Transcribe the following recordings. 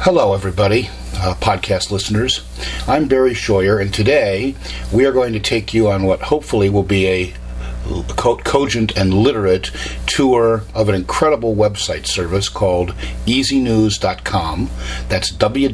Hello, everybody, podcast listeners. I'm Barry Scheuer, and today we are going to take you on what hopefully will be a cogent and literate tour of an incredible website service called EasyNews.com. That's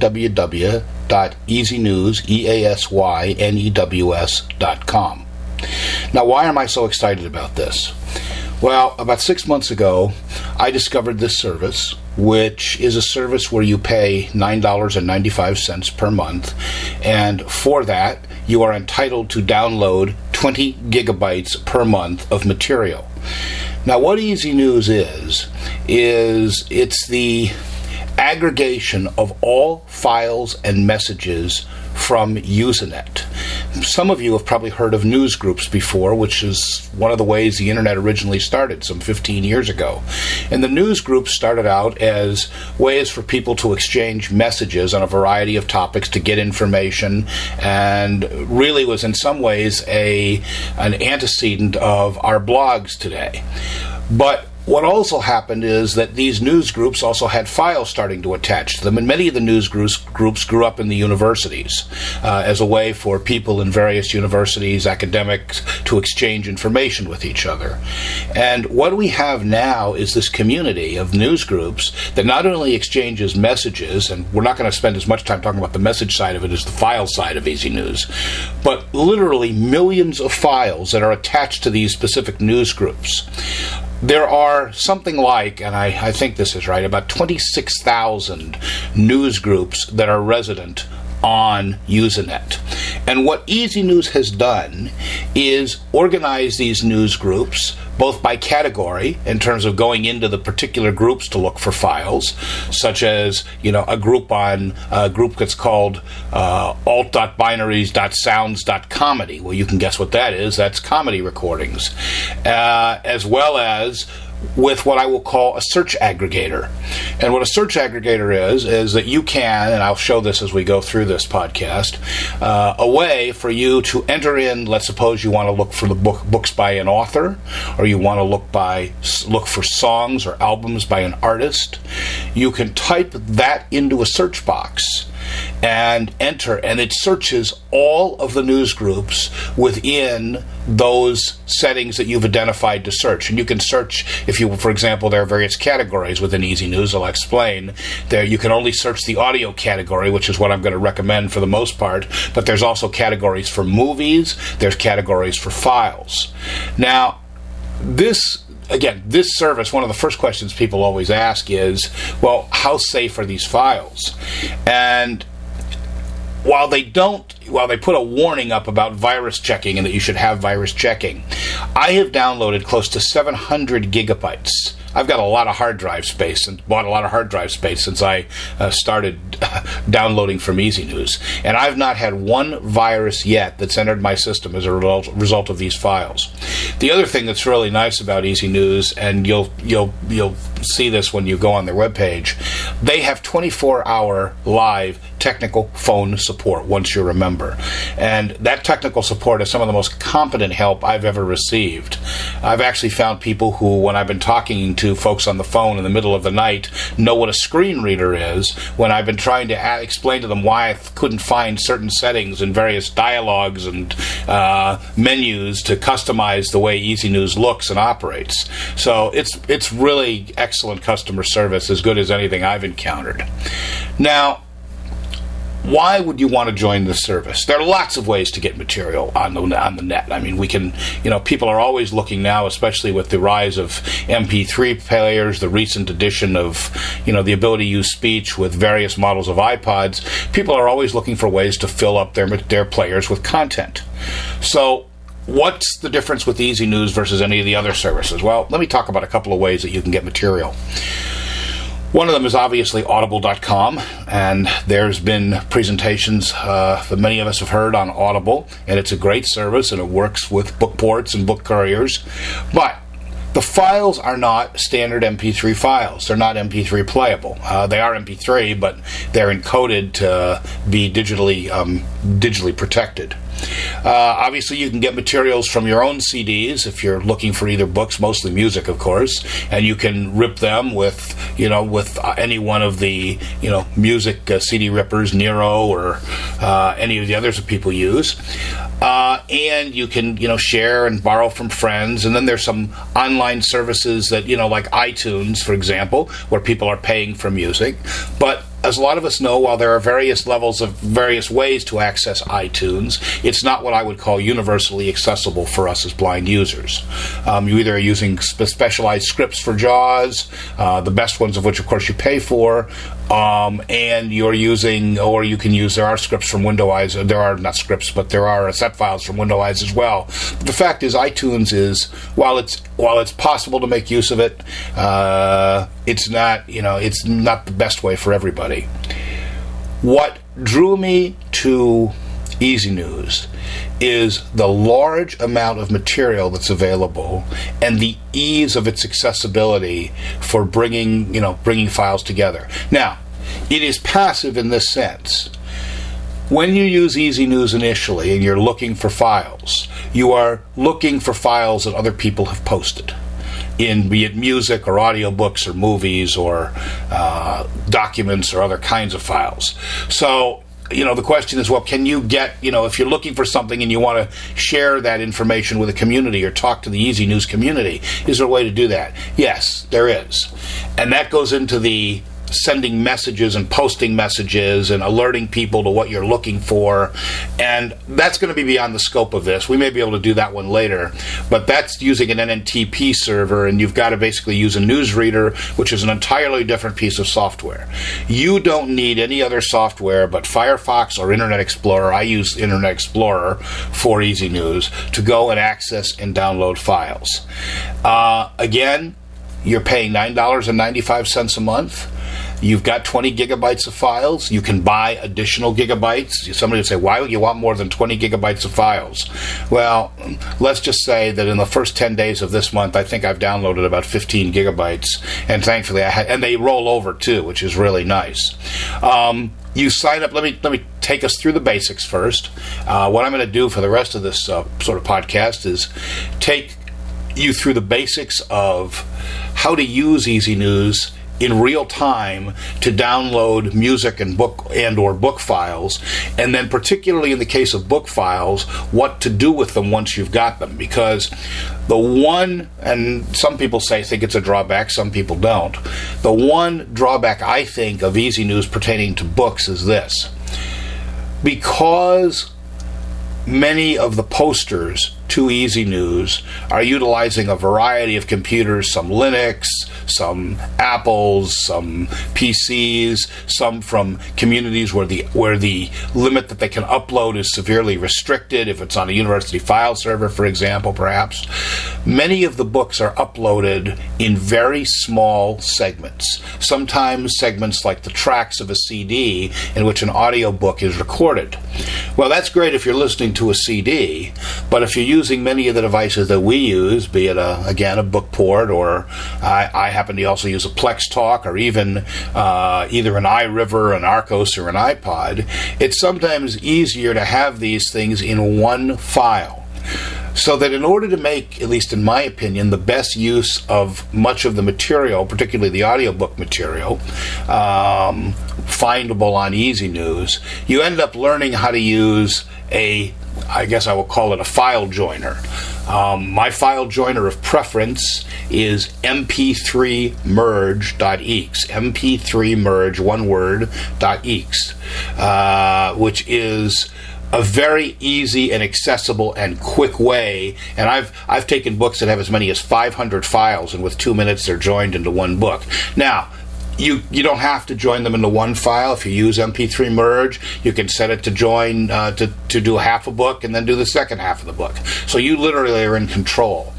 www.easynews.com. Now, why am I so excited about this? Well, about 6 months ago, I discovered this service, which is a service where you pay $9.95 per month, and for that, you are entitled to download 20 gigabytes per month of material. Now, what Easy News is it's the aggregation of all files and messages from Usenet. Some of you have probably heard of news groups before, which is one of the ways the internet originally started some 15 years ago. And the news groups started out as ways for people to exchange messages on a variety of topics to get information, and really was in some ways an antecedent of our blogs today. But what also happened is that these news groups also had files starting to attach to them, and many of the news groups grew up in the universities as a way for people in various universities, academics, to exchange information with each other. And what we have now is this community of news groups that not only exchanges messages, and we're not going to spend as much time talking about the message side of it as the file side of Easy News, but literally millions of files that are attached to these specific news groups. There are something like, and I think this is right, about 26,000 news groups that are resident on Usenet. And what Easy News has done is organize these news groups both by category, in terms of going into the particular groups to look for files, such as, a group that's called alt.binaries.sounds.comedy. Well, you can guess what that is. That's comedy recordings. As well as with what I will call a search aggregator. And what a search aggregator is that you can, and I'll show this as we go through this podcast, a way for you to enter in, let's suppose you want to look for the books by an author, or you want to look for songs or albums by an artist. You can type that into a search box and enter, and it searches all of the news groups within those settings that you've identified to search. And you can search, for example, there are various categories within Easy News. I'll explain. There, you can only search the audio category, which is what I'm going to recommend for the most part, but there's also categories for movies, there's categories for files. Now, this service, one of the first questions people always ask is, well, how safe are these files? And while they put a warning up about virus checking and that you should have virus checking, I have downloaded close to 700 gigabytes. I've got a lot of hard drive space and bought a lot of hard drive space since I started downloading from Easy News. And I've not had one virus yet that's entered my system as a result of these files. The other thing that's really nice about Easy News, and you'll see this when you go on their webpage, they have 24-hour live technical phone support once you're a member. And that technical support is some of the most competent help I've ever received. I've actually found people who, when I've been talking to folks on the phone in the middle of the night, know what a screen reader is, when I've been trying to explain to them why I couldn't find certain settings in various dialogues and menus to customize the way Easy News looks and operates. So it's really excellent customer service, as good as anything I've encountered. Now, why would you want to join this service? There are lots of ways to get material on the net. I mean, people are always looking now, especially with the rise of MP3 players, the recent addition of, the ability to use speech with various models of iPods. People are always looking for ways to fill up their players with content. So, what's the difference with Easy News versus any of the other services? Well, let me talk about a couple of ways that you can get material. One of them is obviously Audible.com, and there's been presentations that many of us have heard on Audible, and it's a great service, and it works with book ports and book couriers. But the files are not standard MP3 files. They're not MP3 playable. They are MP3, but they're encoded to be digitally protected. Obviously, you can get materials from your own CDs if you're looking for either books, mostly music, of course, and you can rip them with any one of the music CD rippers, Nero or any of the others that people use. And you can share and borrow from friends. And then there's some online services that like iTunes, for example, where people are paying for music. But as a lot of us know, while there are various ways to access iTunes, it's not what I would call universally accessible for us as blind users. You either are using specialized scripts for JAWS, the best ones of which, of course, you pay for, and you're using, or you can use, there are scripts from Windows, there are not scripts, but there are set files from Windows as well. But the fact is, iTunes is, while it's possible to make use of it, it's not the best way for everybody. What drew me to Easy News is the large amount of material that's available and the ease of its accessibility for bringing files together. Now, it is passive in this sense. When you use Easy News initially and you're looking for files, you are looking for files that other people have posted, in be it music or audiobooks or movies or documents or other kinds of files. So, the question is, well, can you get, if you're looking for something and you want to share that information with a community or talk to the Easy News community, is there a way to do that? Yes, there is. And that goes into the sending messages and posting messages and alerting people to what you're looking for. And that's going to be beyond the scope of this. We may be able to do that one later, but that's using an NNTP server, and you've got to basically use a newsreader, which is an entirely different piece of software. You don't need any other software but Firefox or Internet Explorer. I use Internet Explorer for Easy News to go and access and download files. Again, you're paying $9.95 a month. You've got 20 gigabytes of files. You can buy additional gigabytes. Somebody would say, why would you want more than 20 gigabytes of files? Well, let's just say that in the first 10 days of this month, I think I've downloaded about 15 gigabytes. And thankfully, and they roll over too, which is really nice. You sign up. Let me take us through the basics first. What I'm going to do for the rest of this sort of podcast is take you through the basics of how to use Easy News in real time to download music and or book files, and then particularly in the case of book files, what to do with them once you've got them. Because the one, and some people think it's a drawback, some people don't, the one drawback I think of Easy News pertaining to books is this. Because many of the posters to Easy News are utilizing a variety of computers, some Linux, some Apples, some PCs, some from communities where the limit that they can upload is severely restricted, if it's on a university file server, for example, perhaps. Many of the books are uploaded in very small segments, sometimes segments like the tracks of a CD in which an audiobook is recorded. Well, that's great if you're listening to a CD, but if you're using many of the devices that we use, be it a Bookport, or I happen to also use a Plex Talk, or even either an iRiver, an Arcos, or an iPod, it's sometimes easier to have these things in one file. So that in order to make, at least in my opinion, the best use of much of the material, particularly the audiobook material, findable on Easy News, you end up learning how to use I guess I will call it a file joiner. My file joiner of preference is mp3merge.exe, mp3merge, one word, .exe, which is a very easy and accessible and quick way. And I've taken books that have as many as 500 files, and with 2 minutes they're joined into one book. Now, you don't have to join them into one file. If you use MP3 Merge, you can set it to join to do half a book and then do the second half of the book. So you literally are in control.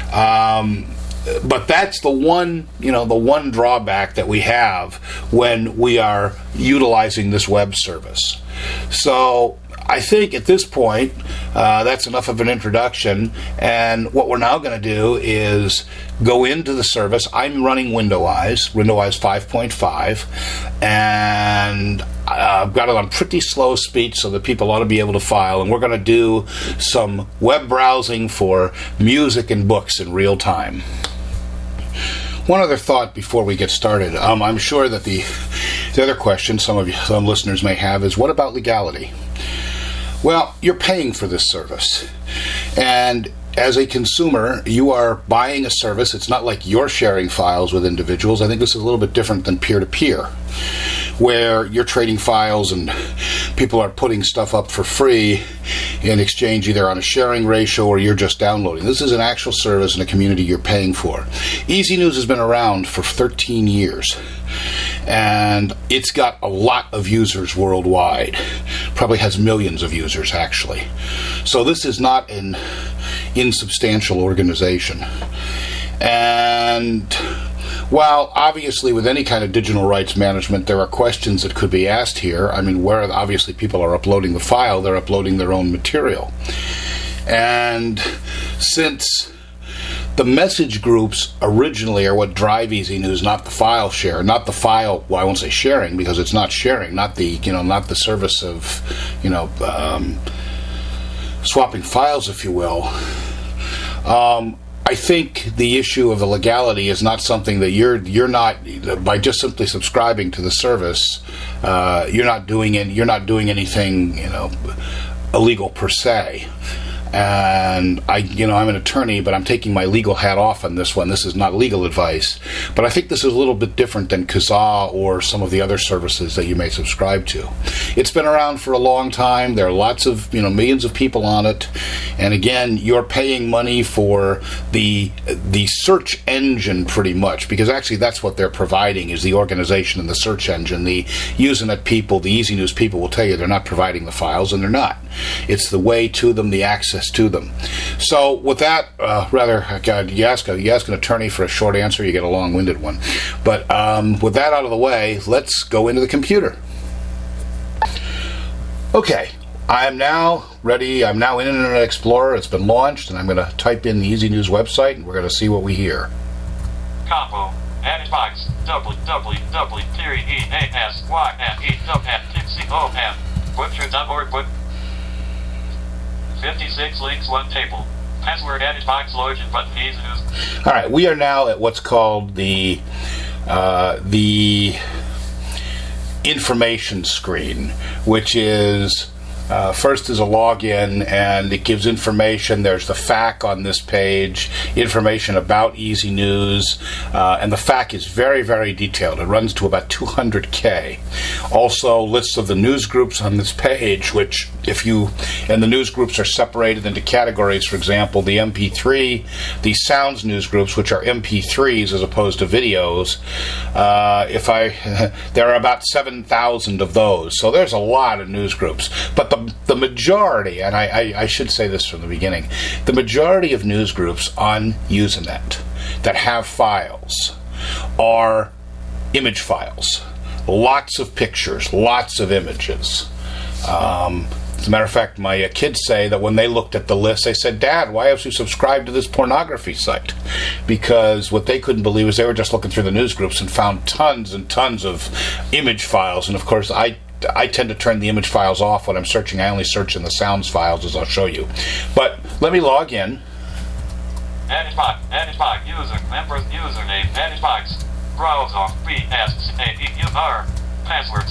But that's the one drawback that we have when we are utilizing this web service. So I think at this point, that's enough of an introduction. And what we're now going to do is go into the service. I'm running Windows 5.5, and I've got it on pretty slow speed so that people ought to be able to file. And we're going to do some web browsing for music and books in real time. One other thought before we get started. I'm sure that the other question some listeners may have is, what about legality? Well, you're paying for this service. And as a consumer, you are buying a service. It's not like you're sharing files with individuals. I think this is a little bit different than peer-to-peer, where you're trading files and people are putting stuff up for free in exchange either on a sharing ratio or you're just downloading. This is an actual service in a community you're paying for. Easy News has been around for 13 years, and it's got a lot of users worldwide. Probably has millions of users, actually. So this is not an insubstantial organization. And while obviously with any kind of digital rights management there are questions that could be asked here, I mean, where obviously people are uploading the file, they're uploading their own material. And since the message groups originally are what drive Easy News, not the file share, not the file, well, I won't say sharing because it's not sharing, not the service of, swapping files, if you will. I think the issue of the legality is not something that you're not, by just simply subscribing to the service, you're not doing anything illegal per se. And I'm an attorney, but I'm taking my legal hat off on this one. This is not legal advice, but I think this is a little bit different than Kazaa or some of the other services that you may subscribe to. It's been around for a long time. There are lots of, millions of people on it. And again, you're paying money for the search engine pretty much, because actually that's what they're providing is the organization and the search engine. The Usenet people, the Easy News people will tell you they're not providing the files, and they're not. It's the way to them, the access to them. So with that, you ask an attorney for a short answer, you get a long-winded one. But with that out of the way, let's go into the computer. Okay, I'm now ready. I'm now in Internet Explorer. It's been launched, and I'm going to type in the Easy News website, and we're going to see what we hear. Combo. Edit box. www.easynews.com. Butcher.org. 56 links, one table. Password edit box, login button, Easy News. All right, we are now at what's called the information screen, which is first is a login, and it gives information. There's the FAQ on this page, information about Easy News, and the FAQ is very, very detailed. It runs to about 200K. Also, lists of the news groups on this page, which and the news groups are separated into categories. For example, the MP3, the sounds news groups, which are MP3s as opposed to videos. There are about 7,000 of those, so there's a lot of news groups. But the majority, and I should say this from the beginning, the majority of news groups on Usenet that have files are image files. Lots of pictures, lots of images. As a matter of fact, my kids say that when they looked at the list, they said, "Dad, why have you subscribed to this pornography site?" Because what they couldn't believe is they were just looking through the news groups and found tons and tons of image files. And of course, I tend to turn the image files off when I'm searching. I only search in the sounds files, as I'll show you. But let me log in. Edit box, user, members, username, edit box, browser, BSAEUR, password,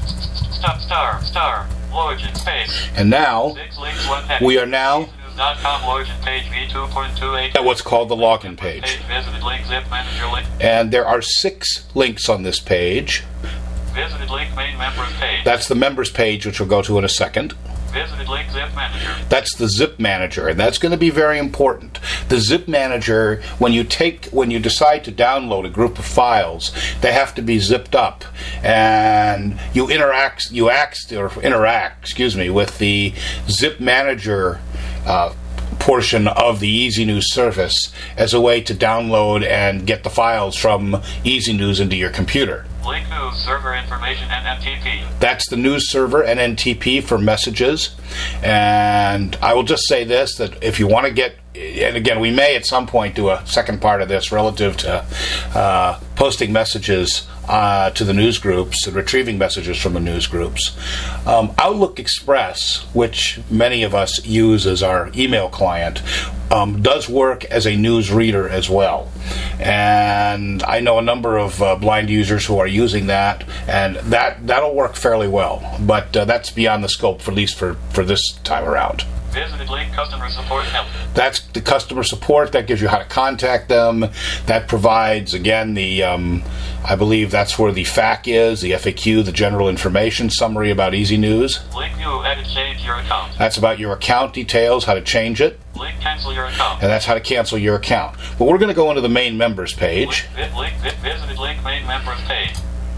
star, login, space. And now, we are now login page V2.28 at what's called the login page. Visited link, zip manager link. And there are 6 links on this page. Visited link, main members page. That's the members page, which we'll go to in a second. Visited link, zip manager. That's the zip manager, and that's going to be very important. The zip manager, when you decide to download a group of files, they have to be zipped up, and you interact with the zip manager portion of the Easy News service as a way to download and get the files from Easy News into your computer. Link news server information and NTP. That's the news server and NTP for messages. And I will just say this, that if you want to get, and again, we may at some point do a second part of this relative to posting messages to the news groups and retrieving messages from the news groups. Outlook Express, which many of us use as our email client, does work as a news reader as well. And I know a number of blind users who are using that, and that'll work fairly well. But that's beyond the scope, at least for this time around. Visited link customer support help. That's the customer support. That gives you how to contact them. That provides, again, the I believe that's where the FAQ is, the FAQ, the general information summary about Easy News. Link view, edit, change your account. That's about your account details, how to change it. Link cancel your account. And that's how to cancel your account. But we're going to go into the main members page. Visited link main members page.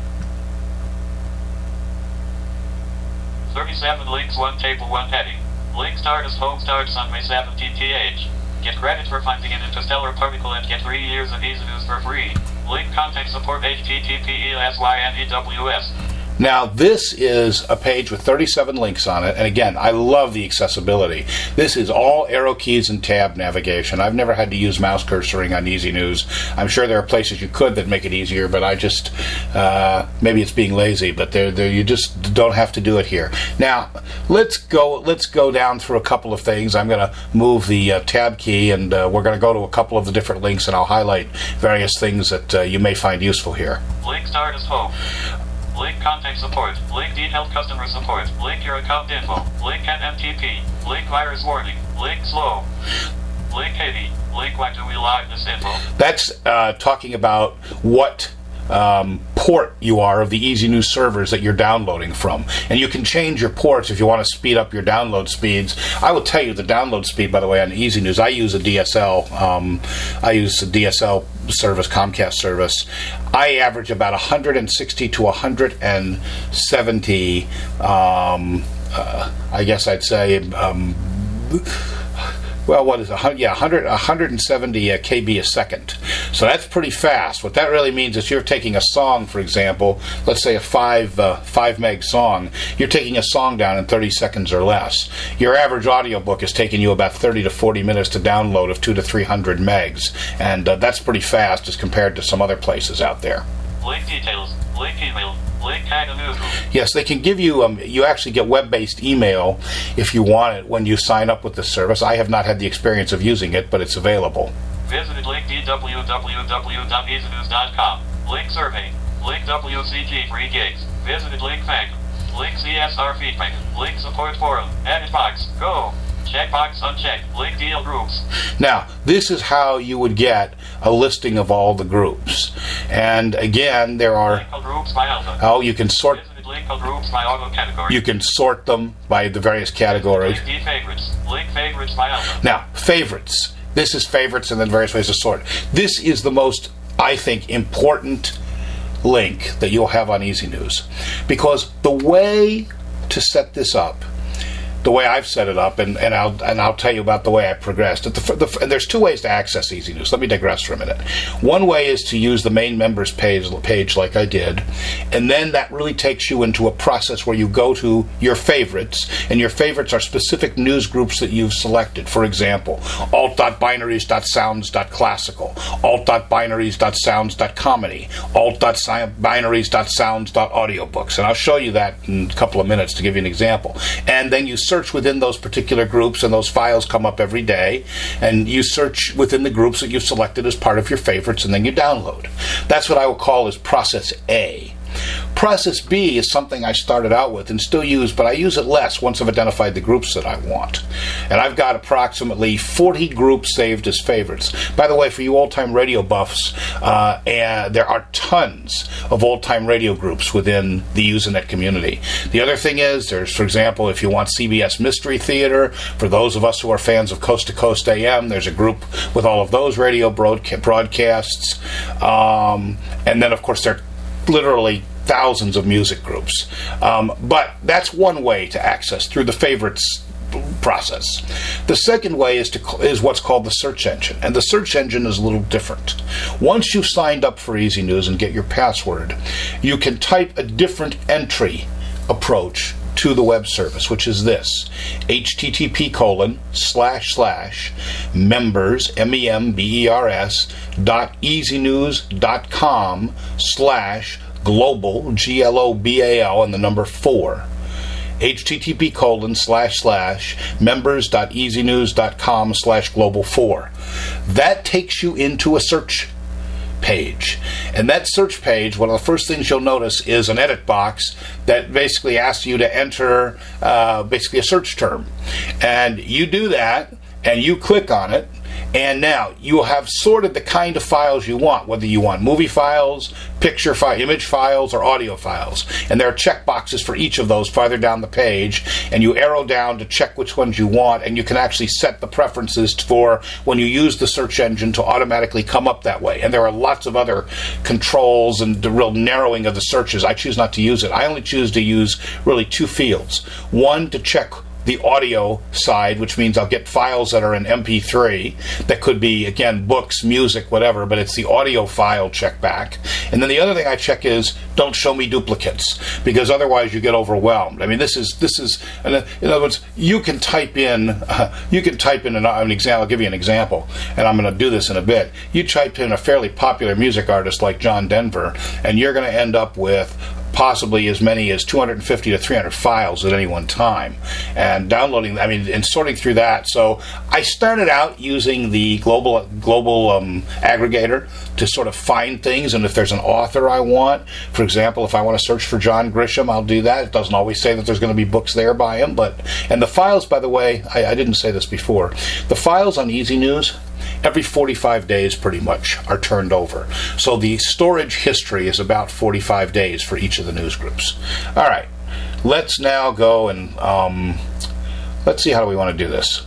37 links, 1 table, 1 heading. Link starts home starts on May 17th. Get credit for finding an interstellar particle and get 3 years of Easy News for free. Link contact support HTTPESYNEWS. Now, this is a page with 37 links on it, and again, I love the accessibility. This is all arrow keys and tab navigation. I've never had to use mouse cursoring on Easy News. I'm sure there are places you could that make it easier, but I just, maybe it's being lazy, but you just don't have to do it here. Now, let's go down through a couple of things. I'm going to move the tab key, and we're going to go to a couple of the different links, and I'll highlight various things that you may find useful here. Link start as home. Link contact support. Link detailed customer support. Link your account info. Link NMTP. Link virus warning. Link slow. Link heavy. Link why do we log this info? That's talking about what port you are of the Easy News servers that you're downloading from. And you can change your ports if you want to speed up your download speeds. I will tell you the download speed, by the way, on Easy News, I use a DSL. I use a DSL service, Comcast service. I average about 160 to 170, I guess I'd say, well, what is it? 170 kb a second. So that's pretty fast. What that really means is you're taking a song, for example, let's say a 5 meg song. You're taking a song down in 30 seconds or less. Your average audiobook is taking you about 30 to 40 minutes to download of 200 to 300 megs. And that's pretty fast as compared to some other places out there. Link details. Link email. Link kind of newsroom. Yes, they can give you, you actually get web-based email if you want it when you sign up with the service. I have not had the experience of using it, but it's available. Visited link www.easynews.com. Link survey. Link WCG free gigs. Visited link FAQ. Link CSR feedback. Link support forum. Edit box. Go. Checkbox unchecked. Link deal groups. Now, this is how you would get a listing of all the groups. And again, there are... Link groups by alpha. Oh, you can sort... Visited link groups by auto category. You can sort them by the various categories. Link favorites. Link favorites by alpha. Now, favorites. This is favorites and then various ways to sort. This is the most, I think, important link that you'll have on Easy News. Because the way to set this up, the way I've set it up, and I'll tell you about the way I progressed. And there's two ways to access Easy News. Let me digress for a minute. One way is to use the main members page like I did, and then that really takes you into a process where you go to your favorites, and your favorites are specific news groups that you've selected. For example, alt.binaries.sounds.classical, alt.binaries.sounds.comedy, alt.binaries.sounds.audiobooks, and I'll show you that in a couple of minutes to give you an example. And then you search within those particular groups, and those files come up every day, and you search within the groups that you've selected as part of your favorites, and then you download. That's what I will call as process A. Process B is something I started out with and still use, but I use it less once I've identified the groups that I want. And I've got approximately 40 groups saved as favorites. By the way, for you old-time radio buffs, there are tons of old-time radio groups within the Usenet community. The other thing is, there's, for example, if you want CBS Mystery Theater, for those of us who are fans of Coast to Coast AM, there's a group with all of those radio broadcasts. And then, of course, there are literally thousands of music groups. But that's one way to access through the favorites process. The second way is what's called the search engine, and the search engine is a little different. Once you've signed up for Easy News and get your password, you can type a different entry approach to the web service, which is this: http://members members.easynews.com/global global and the number 4. http://members.easynews.com/global4. That takes you into a search page. And that search page, one of the first things you'll notice is an edit box that basically asks you to enter basically a search term. And you do that, and you click on it, and now you have sorted the kind of files you want, whether you want movie files, picture file, image files, or audio files. And there are check boxes for each of those farther down the page, and you arrow down to check which ones you want, and you can actually set the preferences for when you use the search engine to automatically come up that way. And there are lots of other controls and the real narrowing of the searches. I choose not to use it. I only choose to use really 2 fields. One, to check the audio side, which means I'll get files that are in MP3 that could be, again, books, music, whatever, but it's the audio file check back. And then the other thing I check is don't show me duplicates, because otherwise you get overwhelmed. I mean, this is in other words, you can type in an example. I'll give you an example, and I'm going to do this in a bit. You type in a fairly popular music artist like John Denver, and you're going to end up with possibly as many as 250 to 300 files at any one time, and downloading, and sorting through that. So I started out using the global aggregator to sort of find things, and if there's an author I want, for example, if I want to search for John Grisham, I'll do that. It doesn't always say that there's going to be books there by him, and the files, by the way, I didn't say this before, the files on Easy News, every 45 days pretty much are turned over. So the storage history is about 45 days for each of the news groups. All right, let's now go and let's see how we want to do this.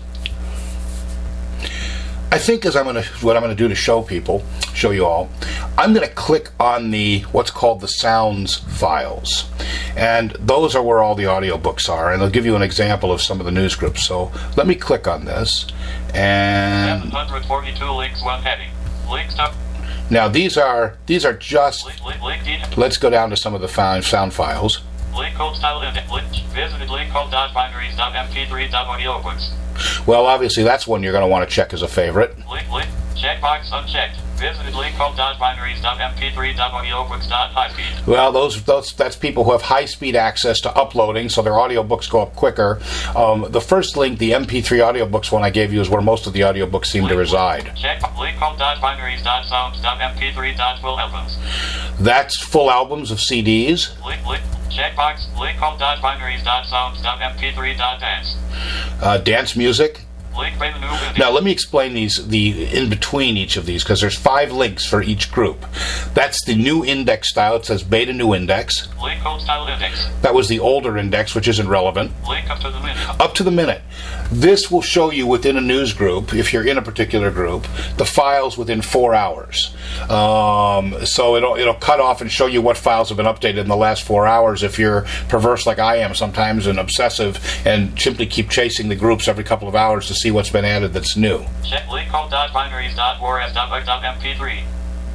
I think what I'm going to do to show you all, I'm going to click on what's called the sounds files. And those are where all the audiobooks are, and I'll give you an example of some of the news groups. So let me click on this, and 742 links, 1 heading. Links up. Now these are just. Let's go down to some of the sound files. Link code style index. Visited link code .binaries.mp3.audiobooks. Well, obviously that's one you're going to want to check as a favorite. Link checkbox unchecked. Visited link code .binaries.mp3.audiobooks.highspeed. Well, that's people who have high-speed access to uploading, so their audiobooks go up quicker. The first link, the MP3 audiobooks one I gave you, is where most of the audiobooks seem to reside. Check link code .binaries.sounds.mp3.full albums. That's full albums of CDs. Link checkbox link code .binaries.sounds.mp3.dance. Dance music. Link by the new index. Now let me explain the in between each of these, because there's 5 links for each group. That's the new index style. It says beta new index. Link code style index. That was the older index, which isn't relevant. Link up to the minute. Up to the minute. This will show you within a news group, if you're in a particular group, the files within 4 hours. So it'll cut off and show you what files have been updated in the last 4 hours. If you're perverse like I am sometimes and obsessive and simply keep chasing the groups every couple of hours to see what's been added that's new. Check link code .binaries.wars.mp3.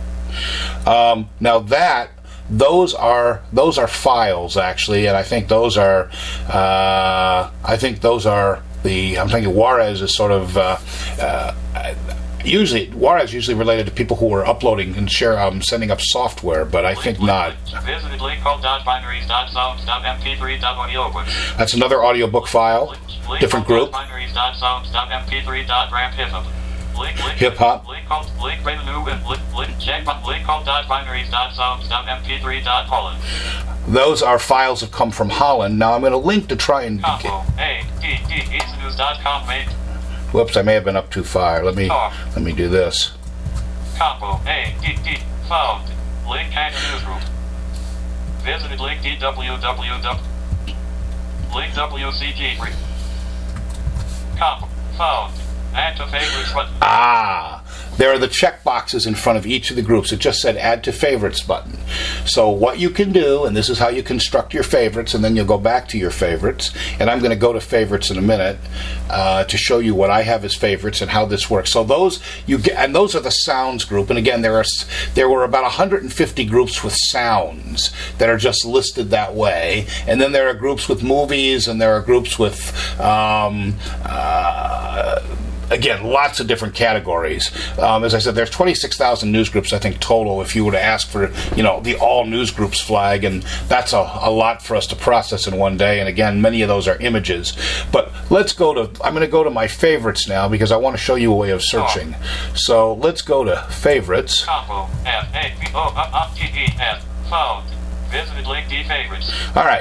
Now those are files actually, and I think those are I'm thinking Juarez is sort of Juarez usually related to people who are uploading and sending up software, but I think not. Visited link code .binaries.sounds.mp3.audiobooks. That's another audiobook file, different group. .binaries.sounds.mp3.ramphip. Hip hop. Link by the new link check link code .binaries.sounds.mp3.Holland. Those are files that come from Holland. Now I'm going to link to try and Combo easynews.com made. Whoops, I may have been up too far. Let me do this. Combo found. Link and newsgroup. Visited link www. Link WCG. Combo found. Add to favorites button. there are the check boxes in front of each of the groups. It just said add to favorites button. So what you can do, and this is how you construct your favorites, and then you'll go back to your favorites, and I'm going to go to favorites in a minute to show you what I have as favorites and how this works. So those you get, and those are the sounds group. And again, there were about 150 groups with sounds that are just listed that way, and then there are groups with movies, and there are groups with again, lots of different categories. As I said, there's 26,000 news groups, I think, total, if you were to ask for, the all news groups flag, and that's a lot for us to process in one day. And again, many of those are images. But I'm going to go to my favorites now, because I want to show you a way of searching. So let's go to favorites. Combo, F-A-V-O-T-E-S, found. Visited link D favorites. All right.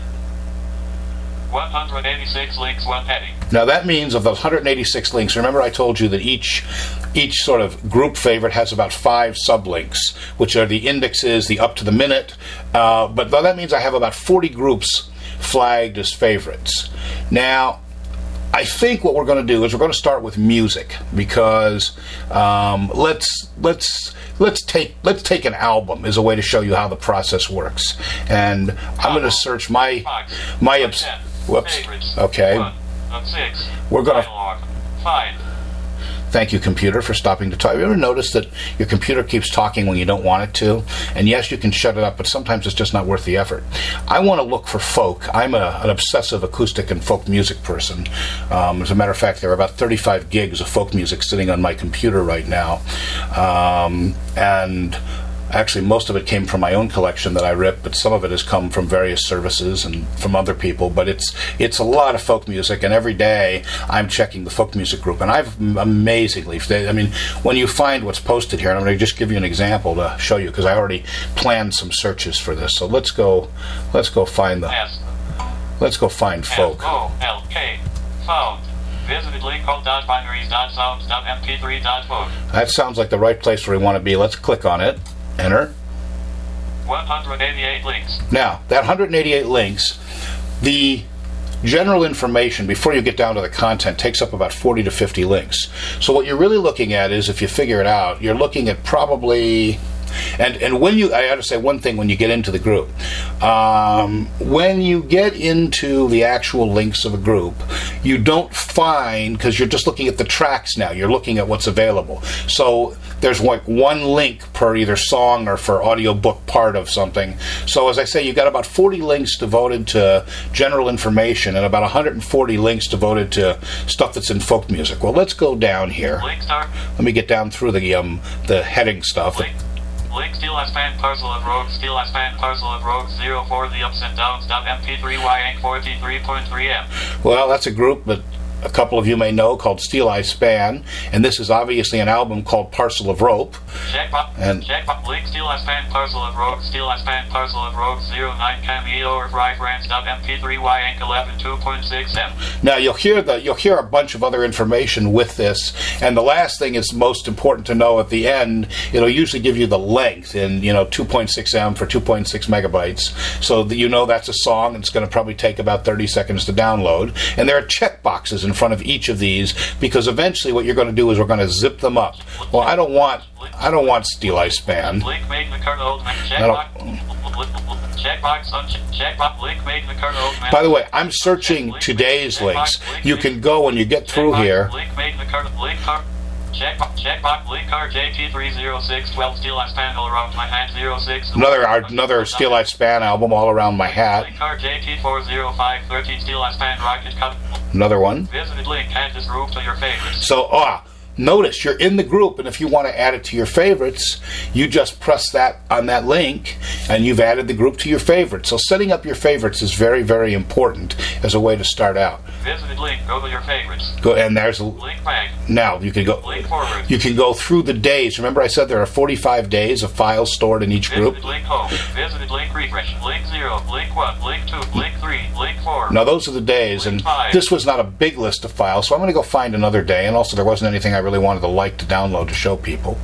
186 links, one heading. Now that means of those 186 links, remember I told you that each sort of group favorite has about 5 sublinks, which are the indexes, the up to the minute, but that means I have about 40 groups flagged as favorites. Now, I think what we're going to do is we're going to start with music, because let's take an album as a way to show you how the process works. And I'm going to search my whoops. Favorites. Okay. 1 of 6. We're going to. Find. Thank you, computer, for stopping to talk. Have you ever noticed that your computer keeps talking when you don't want it to? And yes, you can shut it up, but sometimes it's just not worth the effort. I want to look for folk. I'm an obsessive acoustic and folk music person. As a matter of fact, there are about 35 gigs of folk music sitting on my computer right now. And actually, most of it came from my own collection that I ripped, but some of it has come from various services and from other people. But it's a lot of folk music, and every day I'm checking the folk music group. And I've amazingly, when you find what's posted here, and I'm going to just give you an example to show you, because I already planned some searches for this. So let's go find folk. F-O-L-K, found. Visited link code.binaries.sounds.mp3.vote. That sounds like the right place where we want to be. Let's click on it. Enter. 188 links. Now, that 188 links, the general information, before you get down to the content, takes up about 40 to 50 links. So what you're really looking at is, if you figure it out, you're looking at probably... And when I ought to say one thing when you get into the group. When you get into the actual links of a group, you don't find, because you're just looking at the tracks now, you're looking at what's available. So there's like one link per either song or for audiobook part of something. So as I say, you've got about 40 links devoted to general information and about 140 links devoted to stuff that's in folk music. Well, let's go down here. Link start. Let me get down through the heading stuff. Link Steel S-Band Parcel of Rogues, Steel S-Band Parcel of Rogues 04, the ups and downs.mp3y 43.3m. Well, that's a group that a couple of you may know called Steel Eye Span, and this is obviously an album called Parcel of Rope. Checkbox, link Steel S-Band Parcel of Rogues, Steel S-Band Parcel of Rogues 09 cameo or reference.mp3y 11.2.6m. Now you'll hear a bunch of other information with this, and the last thing is most important to know at the end. It'll usually give you the length in 2.6m for 2.6 megabytes, so that that's a song, and it's going to probably take about 30 seconds to download. And there are check boxes in front of each of these, because eventually what you're going to do is we're going to zip them up. Well, I don't want Steel Eye Span. Link made in the current old man. By the way, I'm searching today's links. You can go when you get through here. Link made in the current link card. Checkbox link card JT30612 Steel Eye Span all around my hat 06. Another Steel Eye Span album, All Around My Hat. Link card JT40513 Steel Eye Span Rocket Cup. Another one. Visited link, add this group to your favorites. So, notice you're in the group, and if you want to add it to your favorites, you just press that on that link, and you've added the group to your favorites. So setting up your favorites is very, very important as a way to start out. Visited link, go to your favorites. Go, and there's a link back. Now you can go. Link forward. You can go through the days. Remember, I said there are 45 days of files stored in each group. Visited link home. Visited link refresh. Link 0. Link 1. Link 2. Link 3. Link 4. Now those are the days, and this was not a big list of files, so I'm going to go find another day. And also, there wasn't anything I really wanted to download to show people.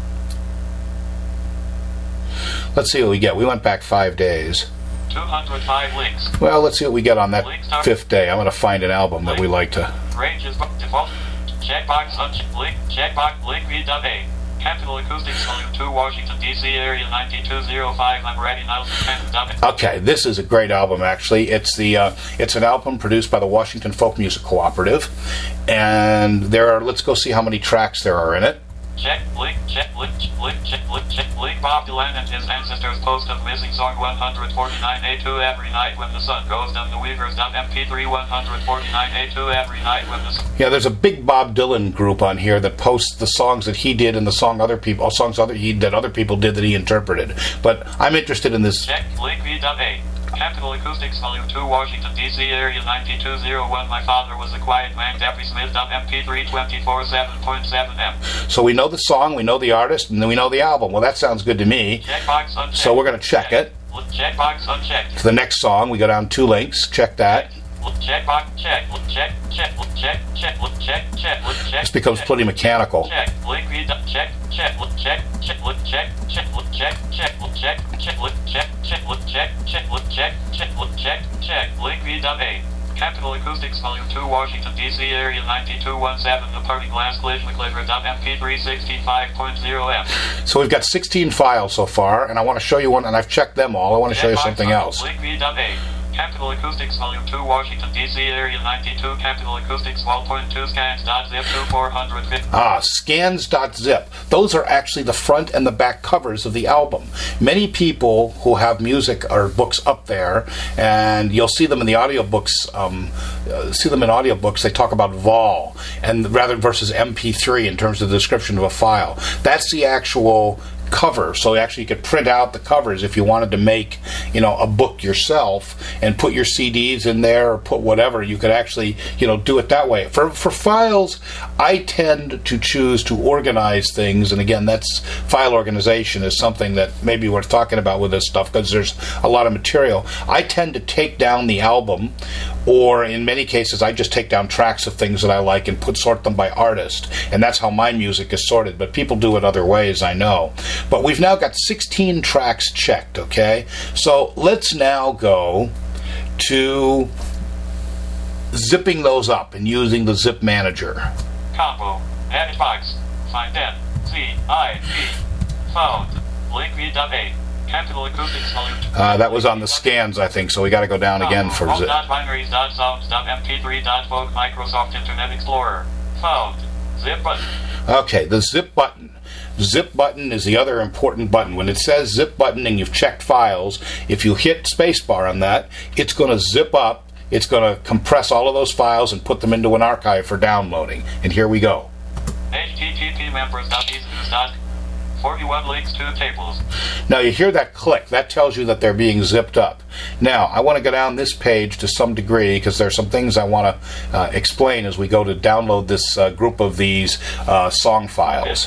Let's see what we get. We went back 5 days. 205 links. Well, let's see what we get on that 5th day. I'm going to find an album that we like to. Range is default. checkbox unchecked. Link checkbox link V.A. Capitol Acoustics Volume 2 Washington DC Area 9205. I'm ready now. Okay, this is a great album actually. It's an album produced by the Washington Folk Music Cooperative, and let's go see how many tracks there are in it. Check link Bob Dylan and his ancestors post of missing song 149A2 every night when the sun goes down. The Weavers.mp3 149A2 every night when the sun. Yeah, there's a big Bob Dylan group on here that posts the songs that he did and the songs other people did that he interpreted. But I'm interested in this. Check link V.A. Capitol Acoustics Volume 2 Washington DC Area 9201. My father was a quiet man. Debbie Smith.mp3 24/7.7M. So we know the song, we know the artist, and then we know the album. Well, that sounds good to me. Checkbox unchecked. So we're going to check it. Checkbox unchecked. For the next song, we go down 2 links. Check that. Checkbox check. This becomes pretty mechanical. Check link read check link V.A. Capitol Acoustics Volume 2 Washington DC Area 9217. The Party Glass Collision McLever.mp3 65.0M. So we've got 16 files so far, and I want to show you one, and I've checked them all. I want to show you something else. Link V.A. Capitol Acoustics Volume 2 Washington DC Area 92. Capitol Acoustics Wall.2 Scans.zip to 450. Scans.zip. Those are actually the front and the back covers of the album. Many people who have music or books up there, and you'll see them in the audiobooks, they talk about vol and rather versus MP3 in terms of the description of a file. That's the actual cover. So actually you could print out the covers if you wanted to make, a book yourself and put your CDs in there or put whatever. You could actually, do it that way. For files, I tend to choose to organize things, and again, that's file organization is something that maybe we're talking about with this stuff because there's a lot of material. I tend to take down the album, or in many cases I just take down tracks of things that I like and sort them by artist, and that's how my music is sorted, but people do it other ways, I know. But we've now got 16 tracks checked, okay? So let's now go to zipping those up and using the zip manager. Combo, edit box, find N, Z, I, P, found, link V.A. Capitol Acoustics Volume 2. That was on the scans, I think, so we got to go down again for zip. Home.binaries.sounds.mp3.vogue Microsoft Internet Explorer. Found. Zip button. Okay, the zip button. Zip button is the other important button. When it says zip button and you've checked files, if you hit spacebar on that, it's going to zip up. It's going to compress all of those files and put them into an archive for downloading. And here we go. http://members.easynews.com 41 links to tables. Now you hear that click. That tells you that they're being zipped up. Now I want to go down this page to some degree because there's some things I want to explain as we go to download this group of these song files.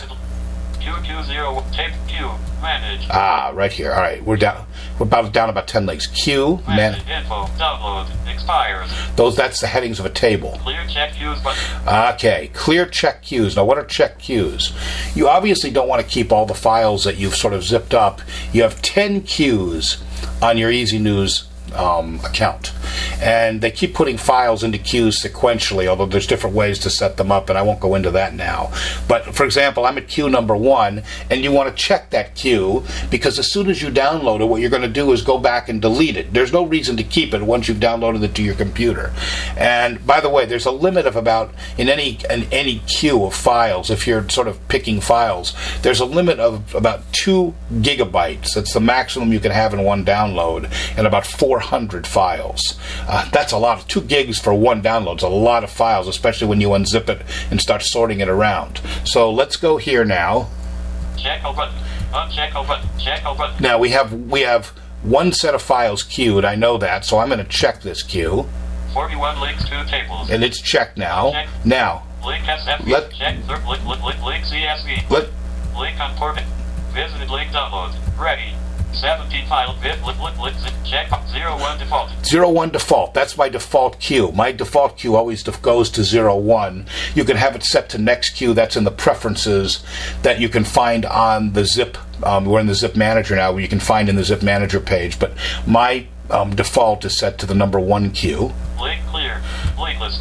QQ0 tape Q manage. Right here. All right, we're down. We're down about 10 links. Q manage info download expires. That's the headings of a table. Clear check queues button. Okay, clear check queues. Now what are check queues? You obviously don't want to keep all the files that you've sort of zipped up. You have 10 queues on your Easy News account, and they keep putting files into queues sequentially, although there's different ways to set them up, and I won't go into that now. But for example, I'm at queue number 1, and you want to check that queue because as soon as you download it, what you're going to do is go back and delete it. There's no reason to keep it once you've downloaded it to your computer. And by the way, there's a limit of about in any queue of files, if you're sort of picking files, there's a limit of about 2 gigabytes. That's the maximum you can have in one download, and about 400 files. That's a lot. 2 gigs for one download is a lot of files, especially when you unzip it and start sorting it around. So let's go here now. Check button. Uncheck button. Check button. Now we have one set of files queued. I know that, so I'm going to check this queue. 41 links to tables. And it's checked now. Check. Now. Link SFV. Check. Link CSV. Link on port. Visited link download. Ready. 17 file bit check 01 default. 01 default. That's my default queue. My default queue always goes to 01. You can have it set to next queue. That's in the preferences that you can find on the zip. We're in the zip manager now, where you can find in the zip manager page. But my default is set to the number 1 queue. Link clear. Link list.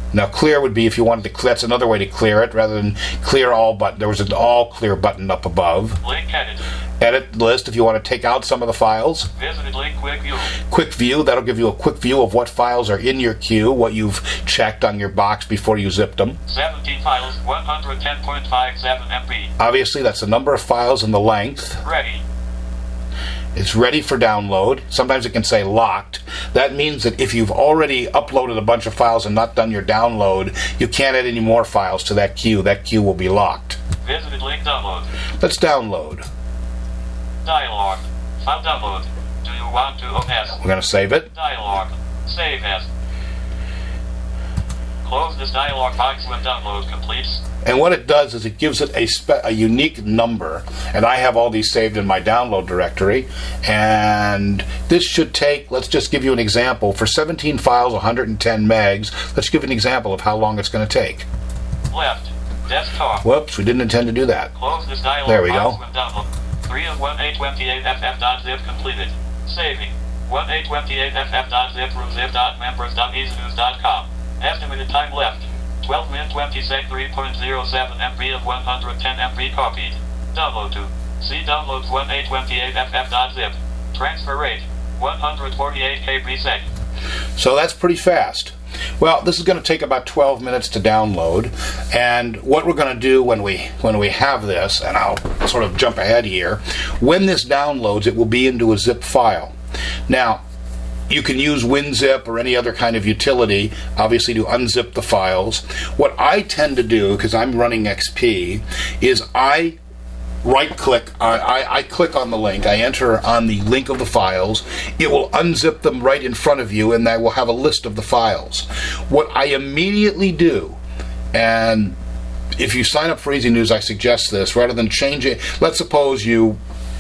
Now, clear would be if you wanted to. That's another way to clear it, rather than clear all. But there was an all clear button up above. Link edit. Edit list if you want to take out some of the files. Visited link quick view. Quick view, that'll give you a quick view of what files are in your queue, what you've checked on your box before you zipped them. 17 files, 110.57 MB. Obviously, that's the number of files and the length. Ready. It's ready for download. Sometimes it can say locked. That means that if you've already uploaded a bunch of files and not done your download, you can't add any more files to that queue. That queue will be locked. Visited link download. Let's download. Dialog. File download. Do you want to OS? We're going to save it. Dialog. Save as. Close this dialog box when download completes. And what it does is it gives it a unique number. And I have all these saved in my download directory. And this should take, let's just give you an example. For 17 files, 110 megs, let's give an example of how long it's going to take. Left. Desktop. Whoops, we didn't intend to do that. Close this dialog There we box go. when download. 3 of 1828ff.zip completed. Saving. 1828ff.zip from zip.members.easynews.com. Estimated time left. 12 min 20 sec 3.07 MB of 110 MB copied. Download to. See downloads 1828ff.zip. Transfer rate. 148 KB sec. So that's pretty fast. Well, this is going to take about 12 minutes to download, and what we're going to do when we have this, and I'll sort of jump ahead here, when this downloads, it will be into a zip file. Now, you can use WinZip or any other kind of utility, obviously, to unzip the files. What I tend to do, because I'm running XP, is I right-click, I click on the link, I enter on the link of the files, it will unzip them right in front of you, and I will have a list of the files. What I immediately do, and if you sign up for Easy News, I suggest this, rather than change it, let's suppose you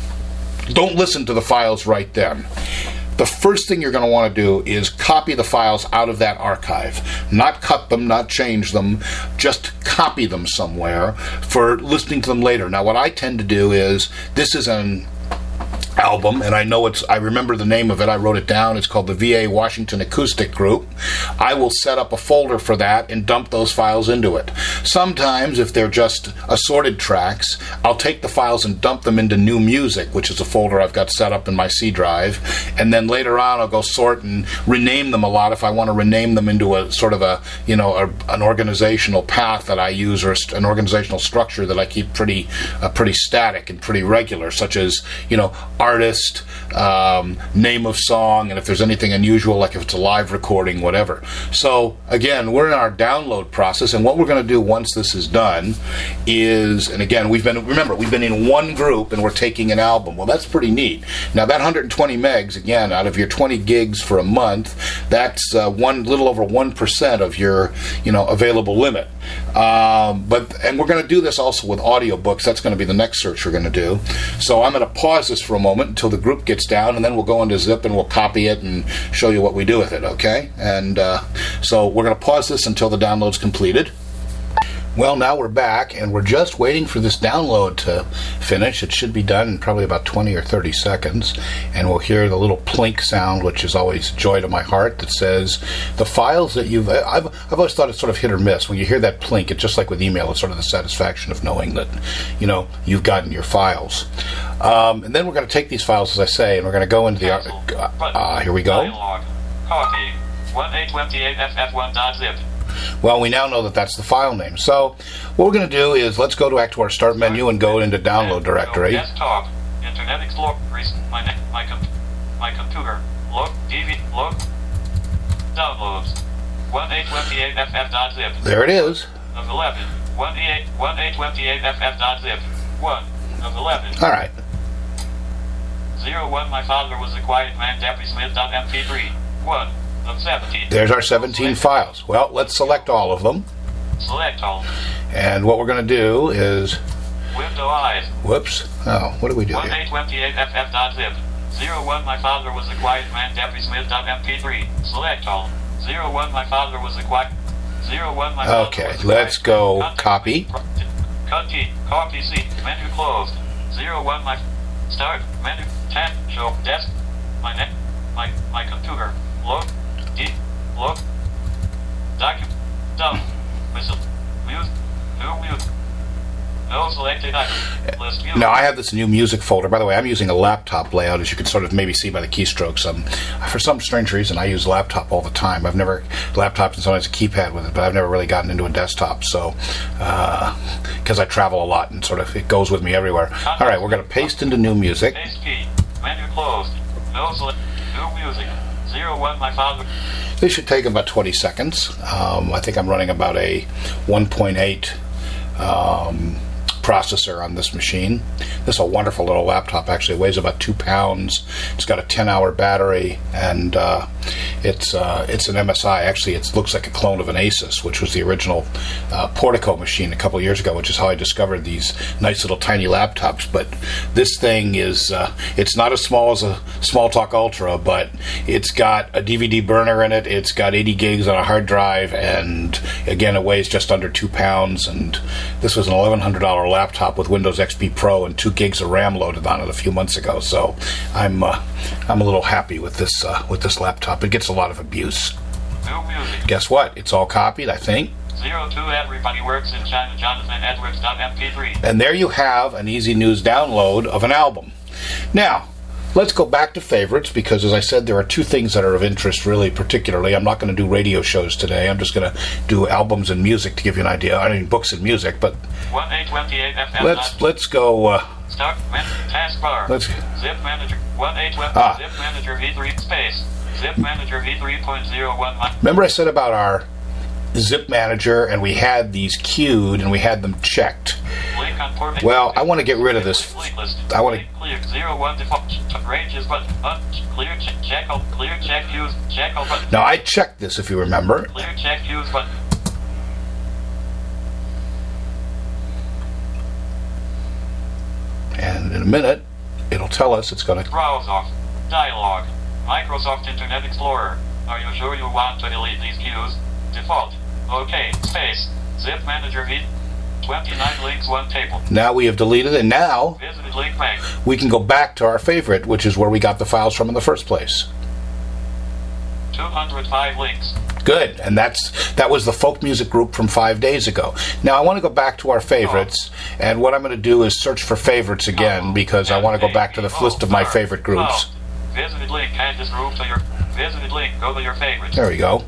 don't listen to the files right then. The first thing you're going to want to do is copy the files out of that archive. Not cut them, not change them, just copy them somewhere for listening to them later. Now, what I tend to do is, this is an album, and I remember the name of it, I wrote it down, it's called the VA Washington Acoustic Group. I will set up a folder for that and dump those files into it. Sometimes, if they're just assorted tracks, I'll take the files and dump them into New Music, which is a folder I've got set up in my C drive, and then later on I'll go sort and rename them a lot if I want to rename them into a sort of an organizational path that I use, or an organizational structure that I keep pretty static and pretty regular, such as, artist, name of song, and if there's anything unusual, like if it's a live recording, whatever. So again, we're in our download process, and what we're going to do once this is done is, and again, we've been in one group and we're taking an album. Well, that's pretty neat. Now that 120 megs, again, out of your 20 gigs for a month, that's little over 1% of your available limit. And we're going to do this also with audiobooks. That's going to be the next search we're going to do. So I'm going to pause this for a moment until the group gets down, and then we'll go into Zip and we'll copy it and show you what we do with it, okay? And so we're going to pause this until the download's completed. Well, now we're back, and we're just waiting for this download to finish. It should be done in probably about 20 or 30 seconds, and we'll hear the little plink sound, which is always joy to my heart, that says the files that I've always thought it's sort of hit or miss. When you hear that plink, it's just like with email, it's sort of the satisfaction of knowing that, you've gotten your files. And then we're going to take these files, as I say, and we're going to go into the... here we go. Dialog. Copy. 1828ff1.zip. Well, we now know that that's the file name. So what we're going to do is, let's go back to our start menu and go into download directory. Desktop. Internet Explorer. My computer. Look. DV. Look. Downloads. 1828ff.zip. There it is. Of 11. 1828ff.zip. 1 of 11. All right. 01. My father was a quiet man. DebbieSmith.mp3. 1 of 17. There's our 17 files. Well, let's select all of them. Select all. And what we're going to do is... Window eyes. Whoops. Oh, what do we do here? 1828ff.zip. 01. My father was a quiet man. DebbieSmith.mp3. Select all. 01. My father was a quiet... 01. My father Okay, was a let's quiet... go copy. Copy C. Menu closed. 01. My... Start. Menu. Tab. Show. Desk. My computer. Look. Look. Down. Whistle. Music. New music. No selected item. List view. Now I have this new music folder. By the way, I'm using a laptop layout, as you can sort of maybe see by the keystrokes. For some strange reason, I use laptop all the time. I've never laptop and sometimes a keypad with it, but I've never really gotten into a desktop. So because I travel a lot and sort of it goes with me everywhere. All right, we're going to paste into new music. Paste key. Menu closed. No select. New music. 01 my father. This should take about 20 seconds. I think I'm running about a 1.8 processor on this machine. This is a wonderful little laptop. Actually, it weighs about 2 pounds. It's got a 10-hour battery, and it's an MSI. Actually, it looks like a clone of an Asus, which was the original Portico machine a couple of years ago, which is how I discovered these nice little tiny laptops. But this thing is, it's not as small as a Smalltalk Ultra, but it's got a DVD burner in it. It's got 80 gigs on a hard drive, and again, it weighs just under 2 pounds. And this was an $1,100 laptop with Windows XP Pro and 2 gigs of RAM loaded on it a few months ago. So I'm a little happy with this laptop. It gets a lot of abuse. New music. Guess what? It's all copied, I think. 02 Everybody Works in China. Jonathan Edwards.mp3. And there you have an Easy News download of an album. Now, let's go back to favorites, because as I said, there are two things that are of interest really particularly. I'm not going to do radio shows today. I'm just going to do albums and music to give you an idea. I mean, books and music, but 1828 FM. let's go. Start taskbar. Let's Zip Manager 18 Zip Manager V3 space. Zip Manager V3.01. Remember I said about our Zip Manager, and we had these queued and we had them checked. Well, I want to get rid of this. I want to clear 01 default ranges, but clear check use check button. Now I checked this, if you remember. Clear check use button. And in a minute, it'll tell us it's going to browse off. Dialog. Microsoft Internet Explorer. Are you sure you want to delete these queues? Default. OK. Space. Zip Manager V. 29 links, 1 table. Now we have deleted it, and now Visited link bank. we can go back to our favorite, which is where we got the files from in the first place. 205 links. Good, and that was the folk music group from 5 days ago. Now I want to go back to our favorites, and what I'm going to do is search for favorites again, because I want to go back to the list of my favorite groups. Visited link, add this group to your visited link, go to your favorites. There we go.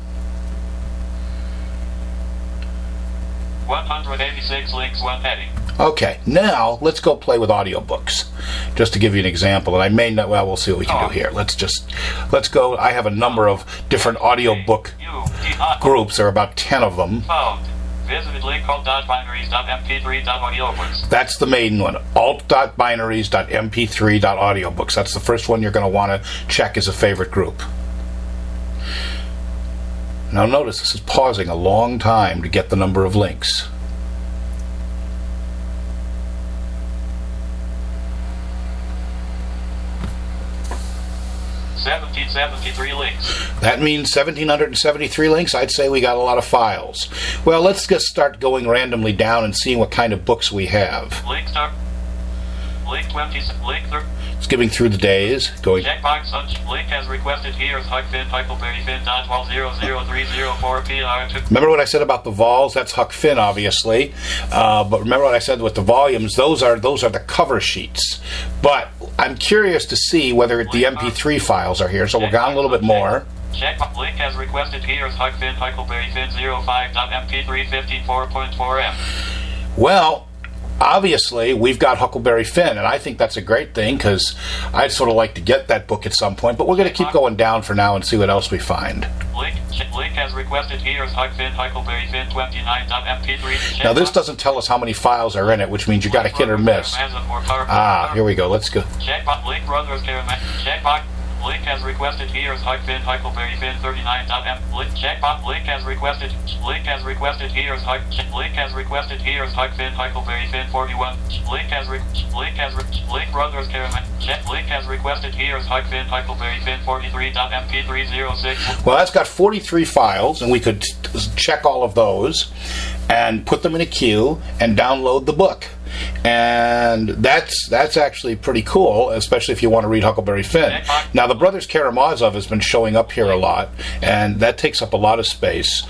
186 links, 1 heading. Okay, now let's go play with audiobooks, just to give you an example. And I may not. Well, we'll see what we can do here. Let's go. I have a number of different audiobook groups. There are about 10 of them. Found. Visited link alt.binaries.mp3.audiobooks. That's the main one. alt.binaries.mp3.audiobooks. That's the first one you're going to want to check as a favorite group. Now notice this is pausing a long time to get the number of links. 1773 links. That means 1,773 links. I'd say we got a lot of files. Well, let's just start going randomly down and seeing what kind of books we have. Link start. Link 20. Link 30. Skipping through the days. Going. Checkbox such. Link as requested. Here's Huck Finn, Huckleberry Finn, .vol 00304 PR2. Remember what I said about the vols? That's Huck Finn, obviously. But remember what I said with the volumes? Those are the cover sheets. But I'm curious to see whether the MP3 files are here. So we'll go on a little bit more. Checkbox link as requested. Here's Huck Finn, Huckleberry Finn 05.mp354.4m. Well, obviously, we've got Huckleberry Finn, and I think that's a great thing because I'd sort of like to get that book at some point, but we're going to keep going down for now and see what else we find. Link as requested. Here's Huck Finn, Huckleberry Finn 29.mp3. Now, this doesn't tell us how many files are in it, which means you got to hit or miss. Here we go. Let's go. Checkbox link brothers checkbox. Link as requested. Here's Huck Finn, Huckleberry Finn 39.m. Checkbox link as requested. Link as requested. Here's Huck. Link as requested. Here's Huck Finn, Huckleberry Finn 41. Link brothers check link as requested. Here's Huck Finn, Huckleberry Finn 43.mp306. Well, that's got 43 files, and we could check all of those and put them in a queue and download the book. And that's actually pretty cool, especially if you want to read Huckleberry Finn. Now, the Brothers Karamazov has been showing up here a lot, and that takes up a lot of space.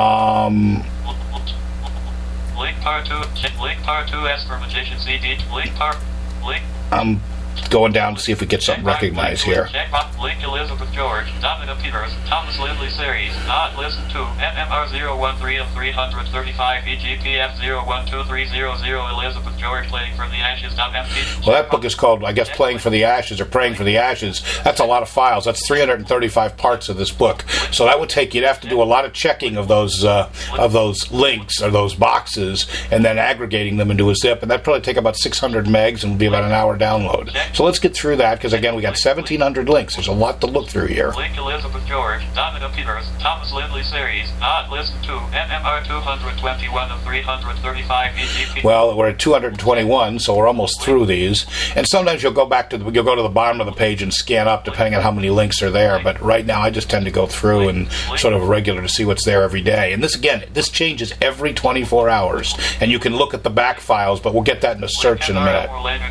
Link par 2, link par 2S for Magician CD, link par, link. I'm going down to see if we get something recognized here. Link Elizabeth George, Domina Peters, Thomas Lindley series, not listen to MMR 013 of 335 EGPF 012300 Elizabeth George playing for the Ashes.mp. Well, that book is called, I guess, Playing for the Ashes or Praying for the Ashes. That's a lot of files. That's 335 parts of this book. So that would take, you'd have to do a lot of checking of those links or those boxes and then aggregating them into a zip. And that'd probably take about 600 megs and would be about an hour download. So let's get through that, because again, we got 1,700 links. There's a lot to look through here. Link Elizabeth George, Domina Peters, Thomas Lindley series, not listen to MMR 221 of 335 EGP. Well, we're at 221, so we're almost through these. And sometimes you'll go to the bottom of the page and scan up, depending on how many links are there. But right now, I just tend to go through and sort of regular to see what's there every day. And this, again, this changes every 24 hours. And you can look at the back files, but we'll get that in a search in a minute.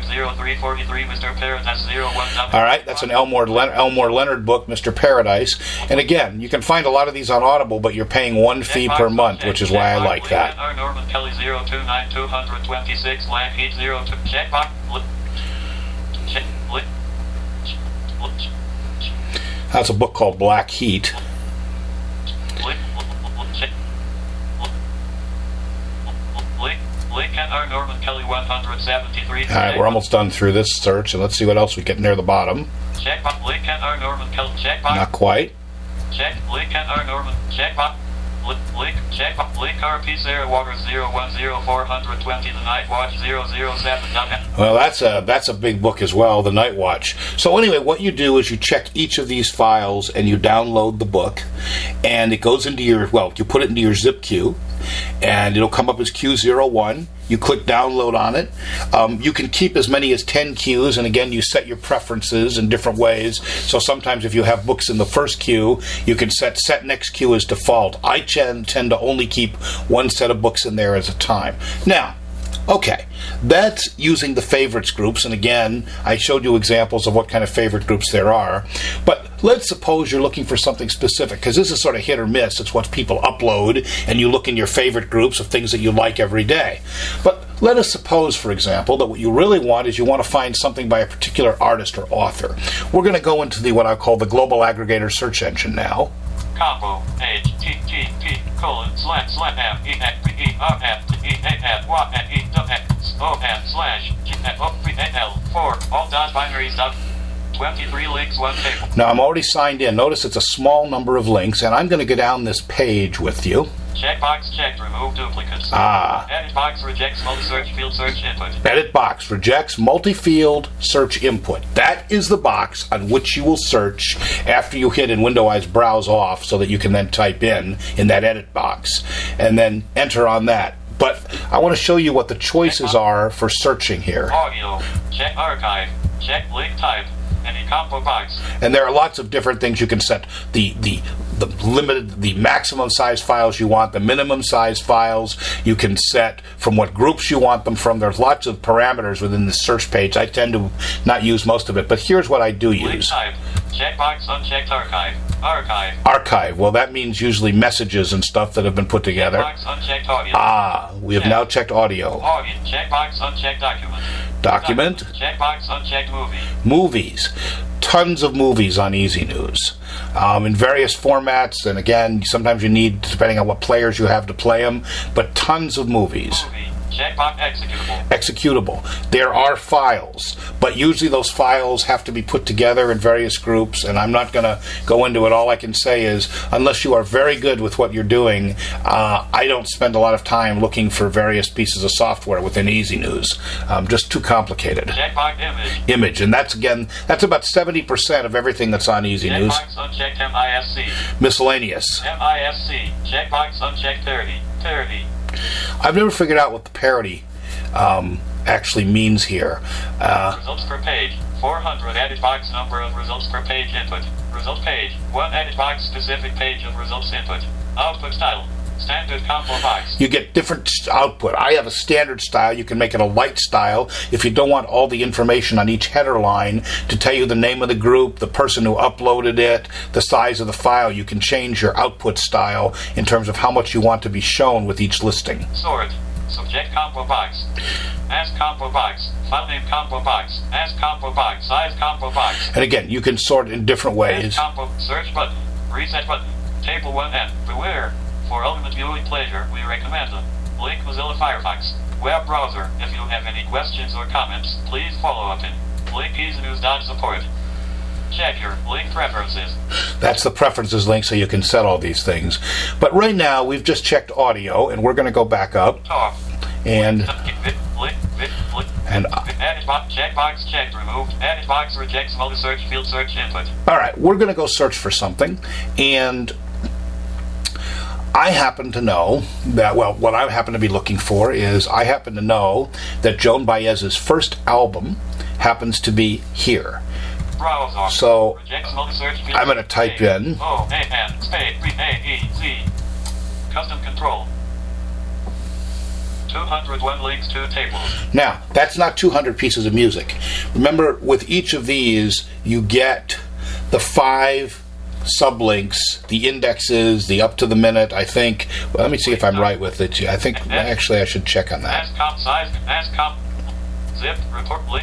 All right, that's an Elmore Leonard book, Mr. Paradise. And again, you can find a lot of these on Audible, but you're paying one fee per month, which is why I like that. Norman Kelly 029226 Blackheat 02 checkbox. That's a book called Black Heat. Lincoln R. Norman Kelly 173. All right, we're almost done through this search, and let's see what else we get near the bottom. Checkbox. Lincoln R. Norman Kelly. Checkbox. Not quite. Check. Lincoln R. Norman. Checkbox. Link. Checkbox. Link RP Sarah Waters 010420 The Night Watch 007. Well, that's a big book as well, The Night Watch. So anyway, what you do is you check each of these files and you download the book, and it goes into you put it into your zip queue, and it'll come up as Q01. You click download on it. You can keep as many as 10 queues, and again, you set your preferences in different ways. So sometimes if you have books in the first queue, you can set next queue as default. I tend to only keep one set of books in there at a time. Now, okay, that's using the favorites groups, and again, I showed you examples of what kind of favorite groups there are, but let's suppose you're looking for something specific, because this is sort of hit or miss. It's what people upload, and you look in your favorite groups of things that you like every day. But let us suppose, for example, that what you really want is you want to find something by a particular artist or author. We're going to go into what I call the global aggregator search engine now. Combo HTTP://FEFEF/4 all.binaries. 23 links, one table. Now I'm already signed in. Notice it's a small number of links, and I'm going to go down this page with you. Checkbox checked. Remove duplicates. Edit box rejects multi-search field search input. Edit box rejects multi-field search input. That is the box on which you will search after you hit in Window Eyes Browse Off, so that you can then type in that edit box and then enter on that. But I want to show you what the choices are for searching here. Audio. Check archive. Check link type. Any combo box. And there are lots of different things you can set. The maximum size files you want, the minimum size files you can set, from what groups you want them from. There's lots of parameters within the search page. I tend to not use most of it, but here's what I do use. Link type. Checkbox unchecked archive. Archive. Well, that means usually messages and stuff that have been put together. Checkbox unchecked audio. We have now checked audio. Audio. Checkbox unchecked document. Document. Checkbox unchecked movie. Movies. Tons of movies on Easy News. In various formats, and again, sometimes you need, depending on what players you have to play them, but tons of movies. Movie. Checkbox executable. There are files, but usually those files have to be put together in various groups, and I'm not going to go into it. All I can say is, unless you are very good with what you're doing, I don't spend a lot of time looking for various pieces of software within Easy News. Just too complicated. Checkbox image, and that's about 70% of everything that's on Easy News. Checkbox unchecked MISC. Miscellaneous. MISC. Checkbox unchecked parody. I've never figured out what the parody actually means here. Results per page. 400 edit box number of results per page input. Result page. 1 edit box specific page of results input. Output style. Standard combo box. You get different output. I have a standard style. You can make it a light style if you don't want all the information on each header line to tell you the name of the group, the person who uploaded it, the size of the file. You can change your output style in terms of how much you want to be shown with each listing. Sort. Subject combo box. As combo box. File name combo box. As combo box. Size combo box. And again, you can sort it in different ways. As combo. Search button. Reset button. Table 1N. Beware. For ultimate viewing pleasure, we recommend the link Mozilla Firefox web browser. If you have any questions or comments, please follow up in link easynews.support. Check your link preferences. That's the preferences link, so you can set all these things. But right now, we've just checked audio, and we're going to go back up. Talk. And added box, checkbox checked, removed. Added box rejects multi-search field search input. All right, we're going to go search for something, and I happen to know that, well, what I happen to be looking for is I happen to know that Joan Baez's first album happens to be here. Browser. So Rejects multi-search field I'm going to type in O-A-N space B-A-E-Z. Custom control. 201 links to tables. Now, that's not 200 pieces of music. Remember, with each of these, you get the 5 sublinks, the indexes, the up to the minute, I think. Well, let me see if I'm right with it. I think, actually, I should check on that. ASCOM size, ASCOM, zip, report, link,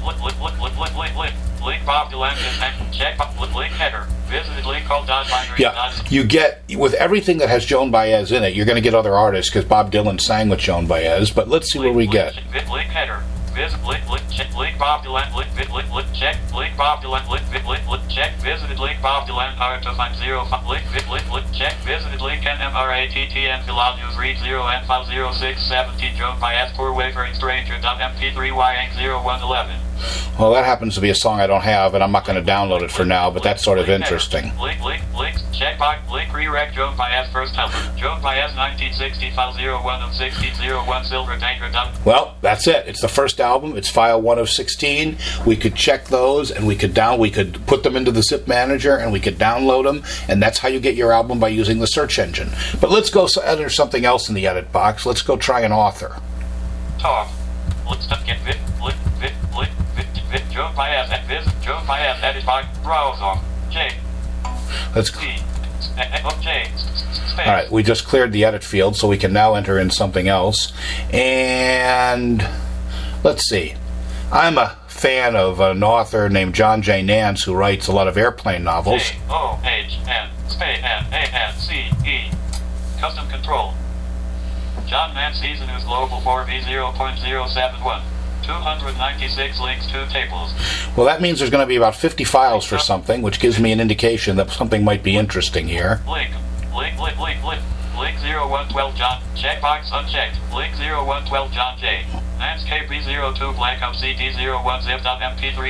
Bob Dylan, check, link header, visited link called .binary. Yeah, you get, with everything that has Joan Baez in it, you're going to get other artists, because Bob Dylan sang with Joan Baez, but let's see what we get. Link header, visit, link Bob Dylan, link, check, link Bob Dylan, link, check, visited link Bob Dylan, hard to find 0, link, check, visited link NMRATTN, Philal News, read 0, and file 0617, Joan Baez, poor wavering stranger.mp3 YN0111. Well, that happens to be a song I don't have, and I'm not going to download it for now, but that's sort of interesting. Link, checkbox, link, re-rec, Joan Baez, first album. Joan Baez, 1960, file 01 of 1601, Silver Tanker. Well, that's it. It's the first album. It's file 1 of 16. We could check those, and we could put them into the zip manager, and we could download them, and that's how you get your album by using the search engine. But let's go enter something else in the edit box. Let's go try an author. Talk. Let's get Joan Baez at visit Joan Baez edit box browser J. Let's J. All right, we just cleared the edit field, so we can now enter in something else. And let's see. I'm a fan of an author named John J. Nance who writes a lot of airplane novels. John space N-A-N-C-E. Custom control. John Nance Season News Global 4V 0.071. 296 links to tables. Well, that means there's going to be about 50 files for something, which gives me an indication that something might be interesting here. Link 0112 John, checkbox unchecked. Link 0112 John J. Nance KB02 blank of CD01 zip.mp3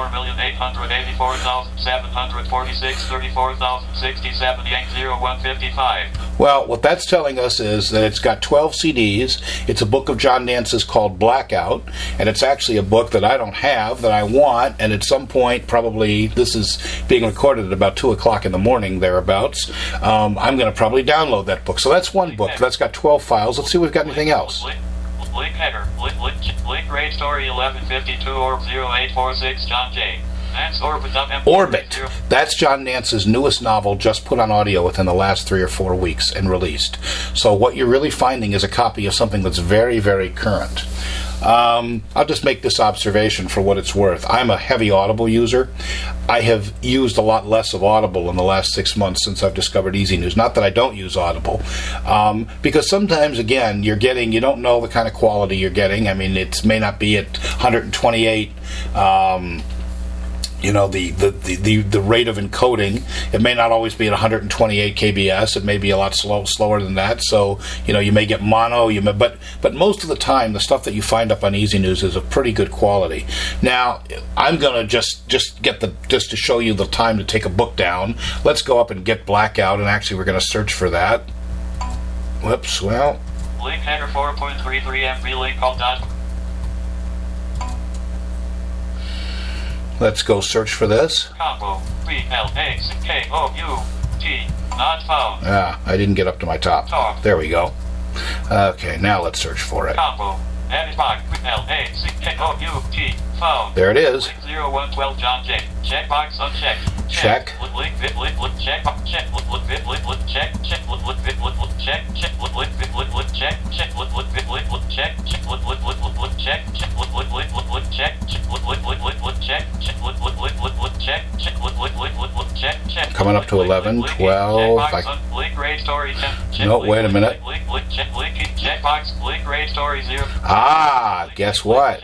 34,884,746 34,067 yank 0155. Well, what that's telling us is that it's got 12 CDs. It's a book of John Nance's called Blackout, and it's actually a book that I don't have, that I want, and at some point, probably, this is being recorded at about 2 o'clock in the morning, thereabouts, I'm going to probably download that book. So that's one book. That's got 12 files. Let's see if we've got anything else. Link header. Link rate story 1152 orb 0846 John J. Nance Orbit. That's John Nance's newest novel, just put on audio within the last 3 or 4 weeks and released. So what you're really finding is a copy of something that's very, very current. I'll just make this observation for what it's worth. I'm a heavy Audible user. I have used a lot less of Audible in the last 6 months since I've discovered Easy News. Not that I don't use Audible, because sometimes, again, you don't know the kind of quality you're getting. I mean, it may not be at 128. The rate of encoding. It may not always be at 128 kbs. It may be a lot slower than that. So, you may get mono. But most of the time, the stuff that you find up on Easy News is of pretty good quality. Now, I'm gonna just to show you the time to take a book down. Let's go up and get Blackout, and actually, we're gonna search for that. Whoops. Well. Link header 4.33 MB link called dot. Let's go search for this. Combo BLACKOUT Not found. Ah, I didn't get up to my top. Top. There we go. Okay, now let's search for it. Combo. Edit box. L-A-C-K-O-U-T. Found. There it is. Link 0112 John J. Checkbox unchecked. Check. Link vid link check check vid link check check vid link check check link vid link check check vid link check check link check check link check check check check check. Coming up to 11, 12. Link grade story 10. No, wait a minute. Link check link checkbox link grade story 0. Ah, guess what?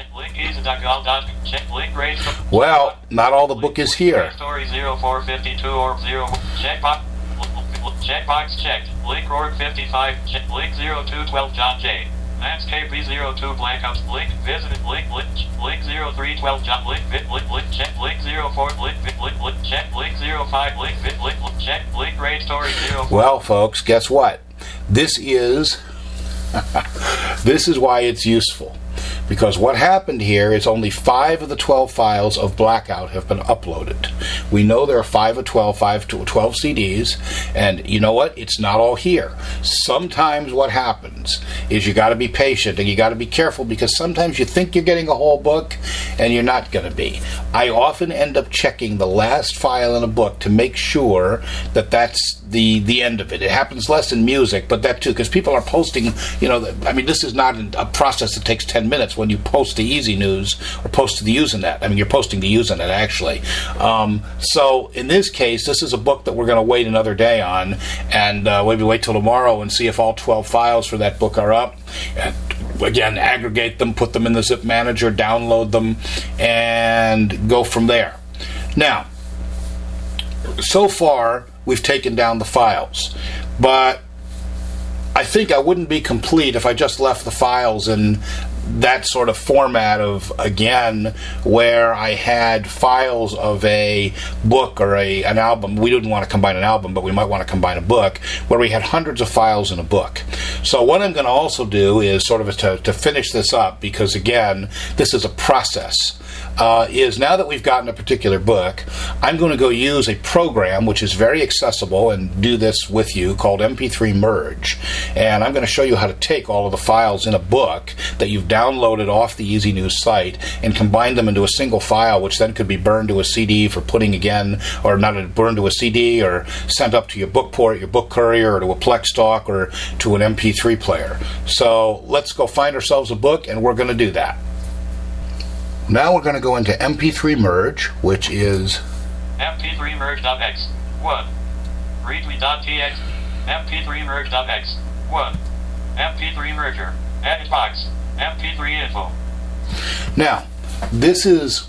Well, not all the book is here. Story 0452 or 0 checkbox checked. Link Roar 55 link 0212 John J. Nance KB02 blank ups link visited link 0312 John link vid link check link 04 link vid link check link 05 link vid link check link grade story 04. Well, folks, guess what? This is why it's useful. Because what happened here is only 5 of the 12 files of Blackout have been uploaded. We know there are 5 of 12 CDs, and you know what? It's not all here. Sometimes what happens is you got to be patient and you got to be careful, because sometimes you think you're getting a whole book and you're not going to be. I often end up checking the last file in a book to make sure that that's the end of it. It happens less in music, but that too, because people are posting, I mean, this is not a process that takes 10 minutes when you post to Easy News or post to the Usenet. I mean, you're posting to Usenet, actually. So in this case, this is a book that we're going to wait another day on, and maybe wait till tomorrow and see if all 12 files for that book are up. And again, aggregate them, put them in the zip manager, download them, and go from there. Now, so far, we've taken down the files, but I think I wouldn't be complete if I just left the files in that sort of format of, again, where I had files of a book or an album. We didn't want to combine an album, but we might want to combine a book, where we had hundreds of files in a book. So what I'm going to also do is sort of to finish this up, because again, this is a process, is now that we've gotten a particular book, I'm going to go use a program which is very accessible and do this with you, called MP3 Merge. And I'm going to show you how to take all of the files in a book that you've downloaded off the Easy News site and combine them into a single file, which then could be burned to a CD for putting again, or not burned to a CD, or sent up to your book port, your book courier, or to a Plex Dock, or to an MP3 player. So let's go find ourselves a book, and we're going to do that. Now we're going to go into MP3 Merge, which is MP3 Merge.x 1 Readme.tx MP3 Merge.x 1 MP3 Merger Edit box MP3 info. Now, this is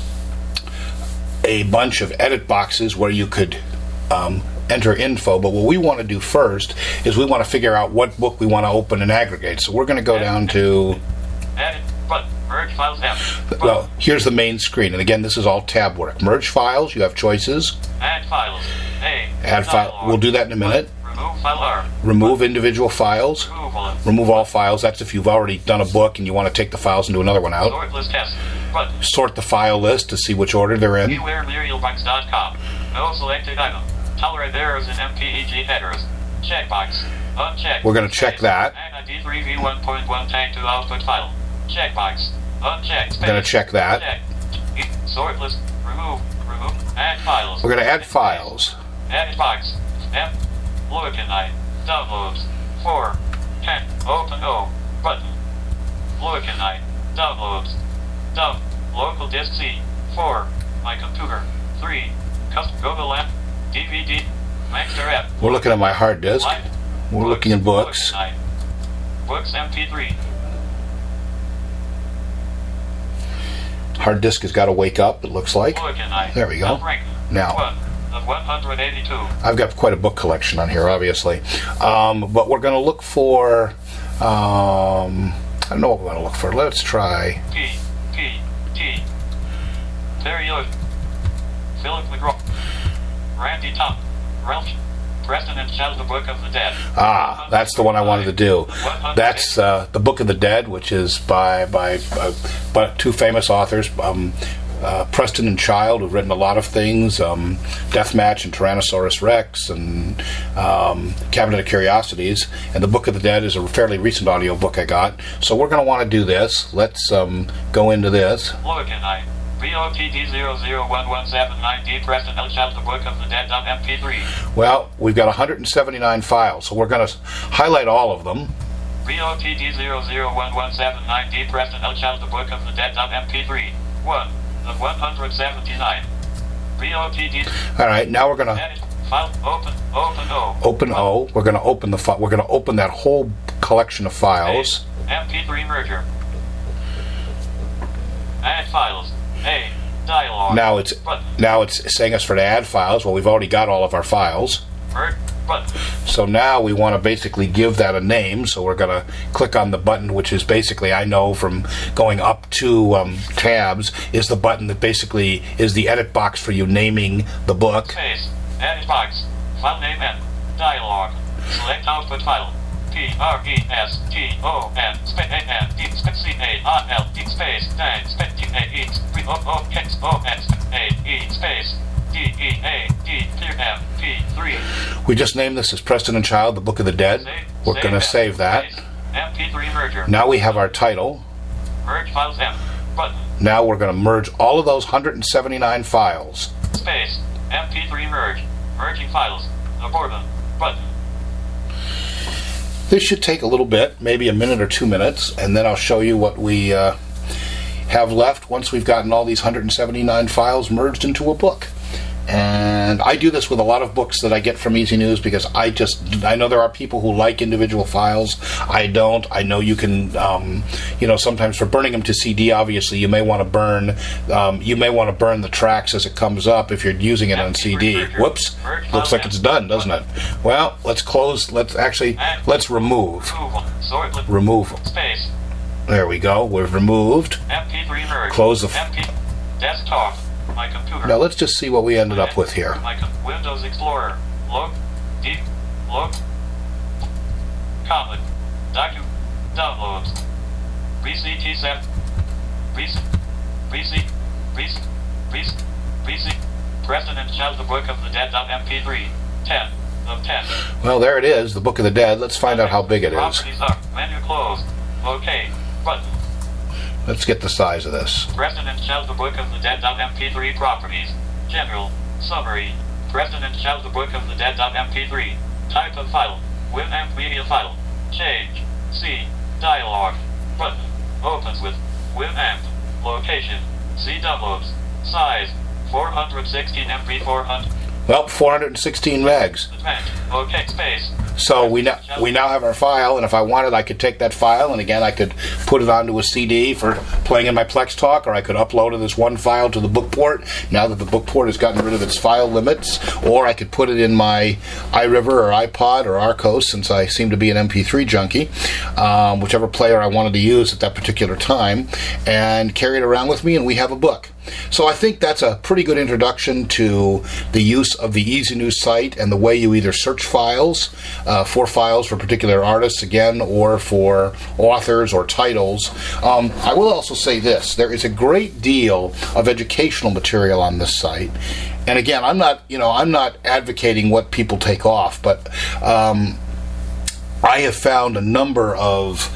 a bunch of edit boxes where you could enter info, but what we want to do first is we want to figure out what book we want to open and aggregate. So we're going to go down to Edit button. Merge files F. Well, here's the main screen, and again, this is all tab work. Merge files, you have choices. Add files. A. Add file. We'll do that in a minute. Remove file R. Remove individual files. Remove all files. That's if you've already done a book and you want to take the files and do another one out. Sort list test. Button. Sort the file list to see which order they're in. Beware Murielbox.com. No selected item. Tolerate errors in MPEG headers. Checkbox. Unchecked. We're going to check that. Add a D3V1.1 tag to output file. Checkbox. Unchecked. We're going to check that. Check. Sort list. Remove. Add files. We're going to add files. Edit box. M. Lookinite. Downloads. 4. 10. Open O. Button. Lookinite. Downloads. Dump. Local disk C. 4. My computer. 3. Custom Google app. DVD. Maxter app. We're looking at my hard disk. We're looking at books. Books MP3. Hard disk has got to wake up, it looks like. There we go. Now, I've got quite a book collection on here, obviously. But we're going to look for, I don't know what we're going to look for. Let's try. T. Terry Lewis. Philip McGraw. Randy Tom. Ralph. Preston and Shell, the Book of the Dead. Ah, that's the one I wanted to do. That's the Book of the Dead, which is by two famous authors, Preston and Child, who've written a lot of things, Deathmatch and Tyrannosaurus Rex and Cabinet of Curiosities. And The Book of the Dead is a fairly recent audio book I got. So we're going to want to do this. Let's go into this. Loganite. BOTD001179D Preston and Child, The Book of the Dead .mp3. Well, we've got 179 files, so we're going to highlight all of them. BOTD001179D Preston and Child, The Book of the Dead .mp3. 1 of 179. BOTD. All right, now we're going to edit file open O. open O. We're going to open the file. We're going to open that whole collection of files. MP3 merger. Add files. A dialog. Now it's saying us for to add files. Well, we've already got all of our files. Merge button. So now we want to basically give that a name. So we're going to click on the button, which is basically, I know from going up to tabs, is the button that basically is the edit box for you naming the book. Space. Edit box. File name N. Dialog. Select output file. PRESTON space AND space CARLD space DAN space DAE space DEAD clear MP3. We just named this as Preston and Child, The Book of the Dead. We're going to save that. MP3 merger. Now we have our title. Merge files M. Button. Now we're going to merge all of those 179 files. Space. MP3 merge. Merging files. Abort. Button. This should take a little bit, maybe a minute or 2 minutes, and then I'll show you what we have left once we've gotten all these 179 files merged into a book. And I do this with a lot of books that I get from Easy News because I know there are people who like individual files. I don't. I know you can, sometimes for burning them to CD, obviously you may want to burn the tracks as it comes up if you're using it on CD. Whoops. Looks like it's done, doesn't it? Well, let's close. Let's remove. Remove. Space. There we go. We've removed. MP3 merge. Close the. Desktop. My computer. Now let's just see what we ended up with here. Windows Explorer. Look. Deep. Look. Comment. Downloads. ReCT7. Preston and Child, The Book of the Dead .mp3. 10 of 10. Well, there it is, The Book of the Dead. Let's find out how big it is. Properties up. Menu closed. OK. Button. Let's get the size of this. Preston and Child, The Book of the Dead .mp3 properties. General. Summary. Preston and Child, The Book of the Dead .mp3. Type of file. Winamp media file. Change. C. Dialog. Button. Opens with Winamp. Location. C downloads. Size. 416 MB 400. Well, 416 megs. OK, space. So we now have our file, and if I wanted, I could take that file, and again, I could put it onto a CD for playing in my Plex Talk, or I could upload it as one file to the Bookport, now that the Bookport has gotten rid of its file limits, or I could put it in my iRiver or iPod or Arcos, since I seem to be an MP3 junkie, whichever player I wanted to use at that particular time, and carry it around with me, and we have a book. So I think that's a pretty good introduction to the use of the Easy News site and the way you either search files for particular artists, again, or for authors or titles. I will also say this. There is a great deal of educational material on this site. And again, I'm not advocating what people take off, but I have found a number of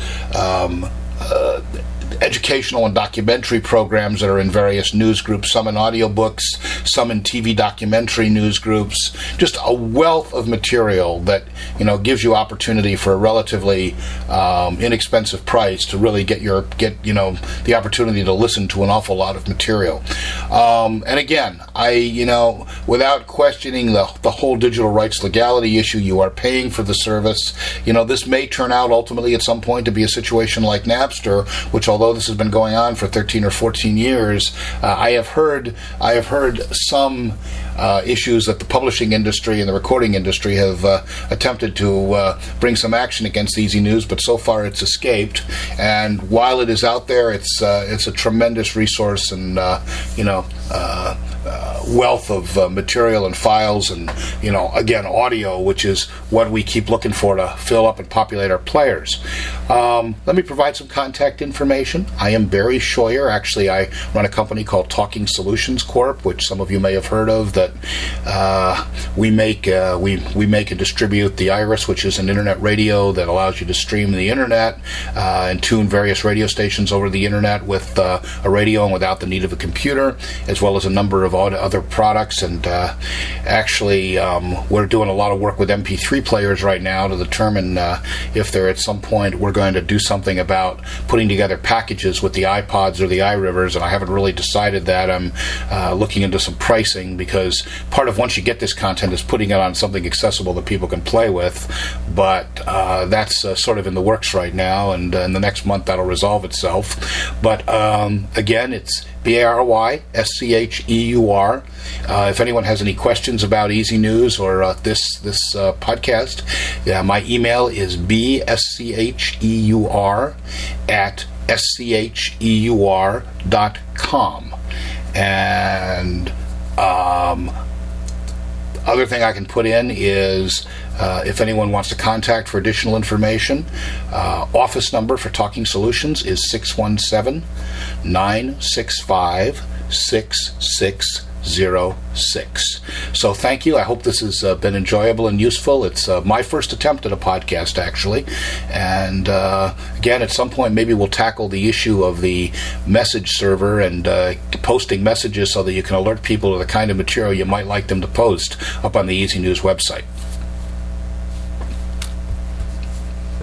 educational and documentary programs that are in various news groups, some in audiobooks, some in TV documentary news groups, just a wealth of material that gives you opportunity for a relatively inexpensive price to really get the opportunity to listen to an awful lot of material. And again, without questioning the whole digital rights legality issue, you are paying for the service. This may turn out ultimately at some point to be a situation like Napster, which, although this has been going on for 13 or 14 years, I have heard some issues that the publishing industry and the recording industry have attempted to bring some action against Easy News, but so far it's escaped. And while it is out there, it's a tremendous resource, and wealth of material and files and, again, audio, which is what we keep looking for to fill up and populate our players. Let me provide some contact information. I am Barry Scheuer. Actually, I run a company called Talking Solutions Corp., which some of you may have heard of, that we make and distribute the Iris, which is an internet radio that allows you to stream the internet and tune various radio stations over the internet with a radio and without the need of a computer, as well as a number of other products. And actually, we're doing a lot of work with MP3 players right now to determine if there at some point we're going to do something about putting together packages with the iPods or the iRivers, and I haven't really decided that. I'm looking into some pricing, because part of once you get this content is putting it on something accessible that people can play with, but that's sort of in the works right now, and in the next month that'll resolve itself. But again, it's BARYSCHEUR. If anyone has any questions about Easy News or this podcast, my email is bscheur@scheur.com. And other thing I can put in is if anyone wants to contact for additional information, office number for Talking Solutions is 617-965-6606. So thank you. I hope this has been enjoyable and useful. It's my first attempt at a podcast, actually. And again, at some point, maybe we'll tackle the issue of the message server and posting messages so that you can alert people to the kind of material you might like them to post up on the Easy News website.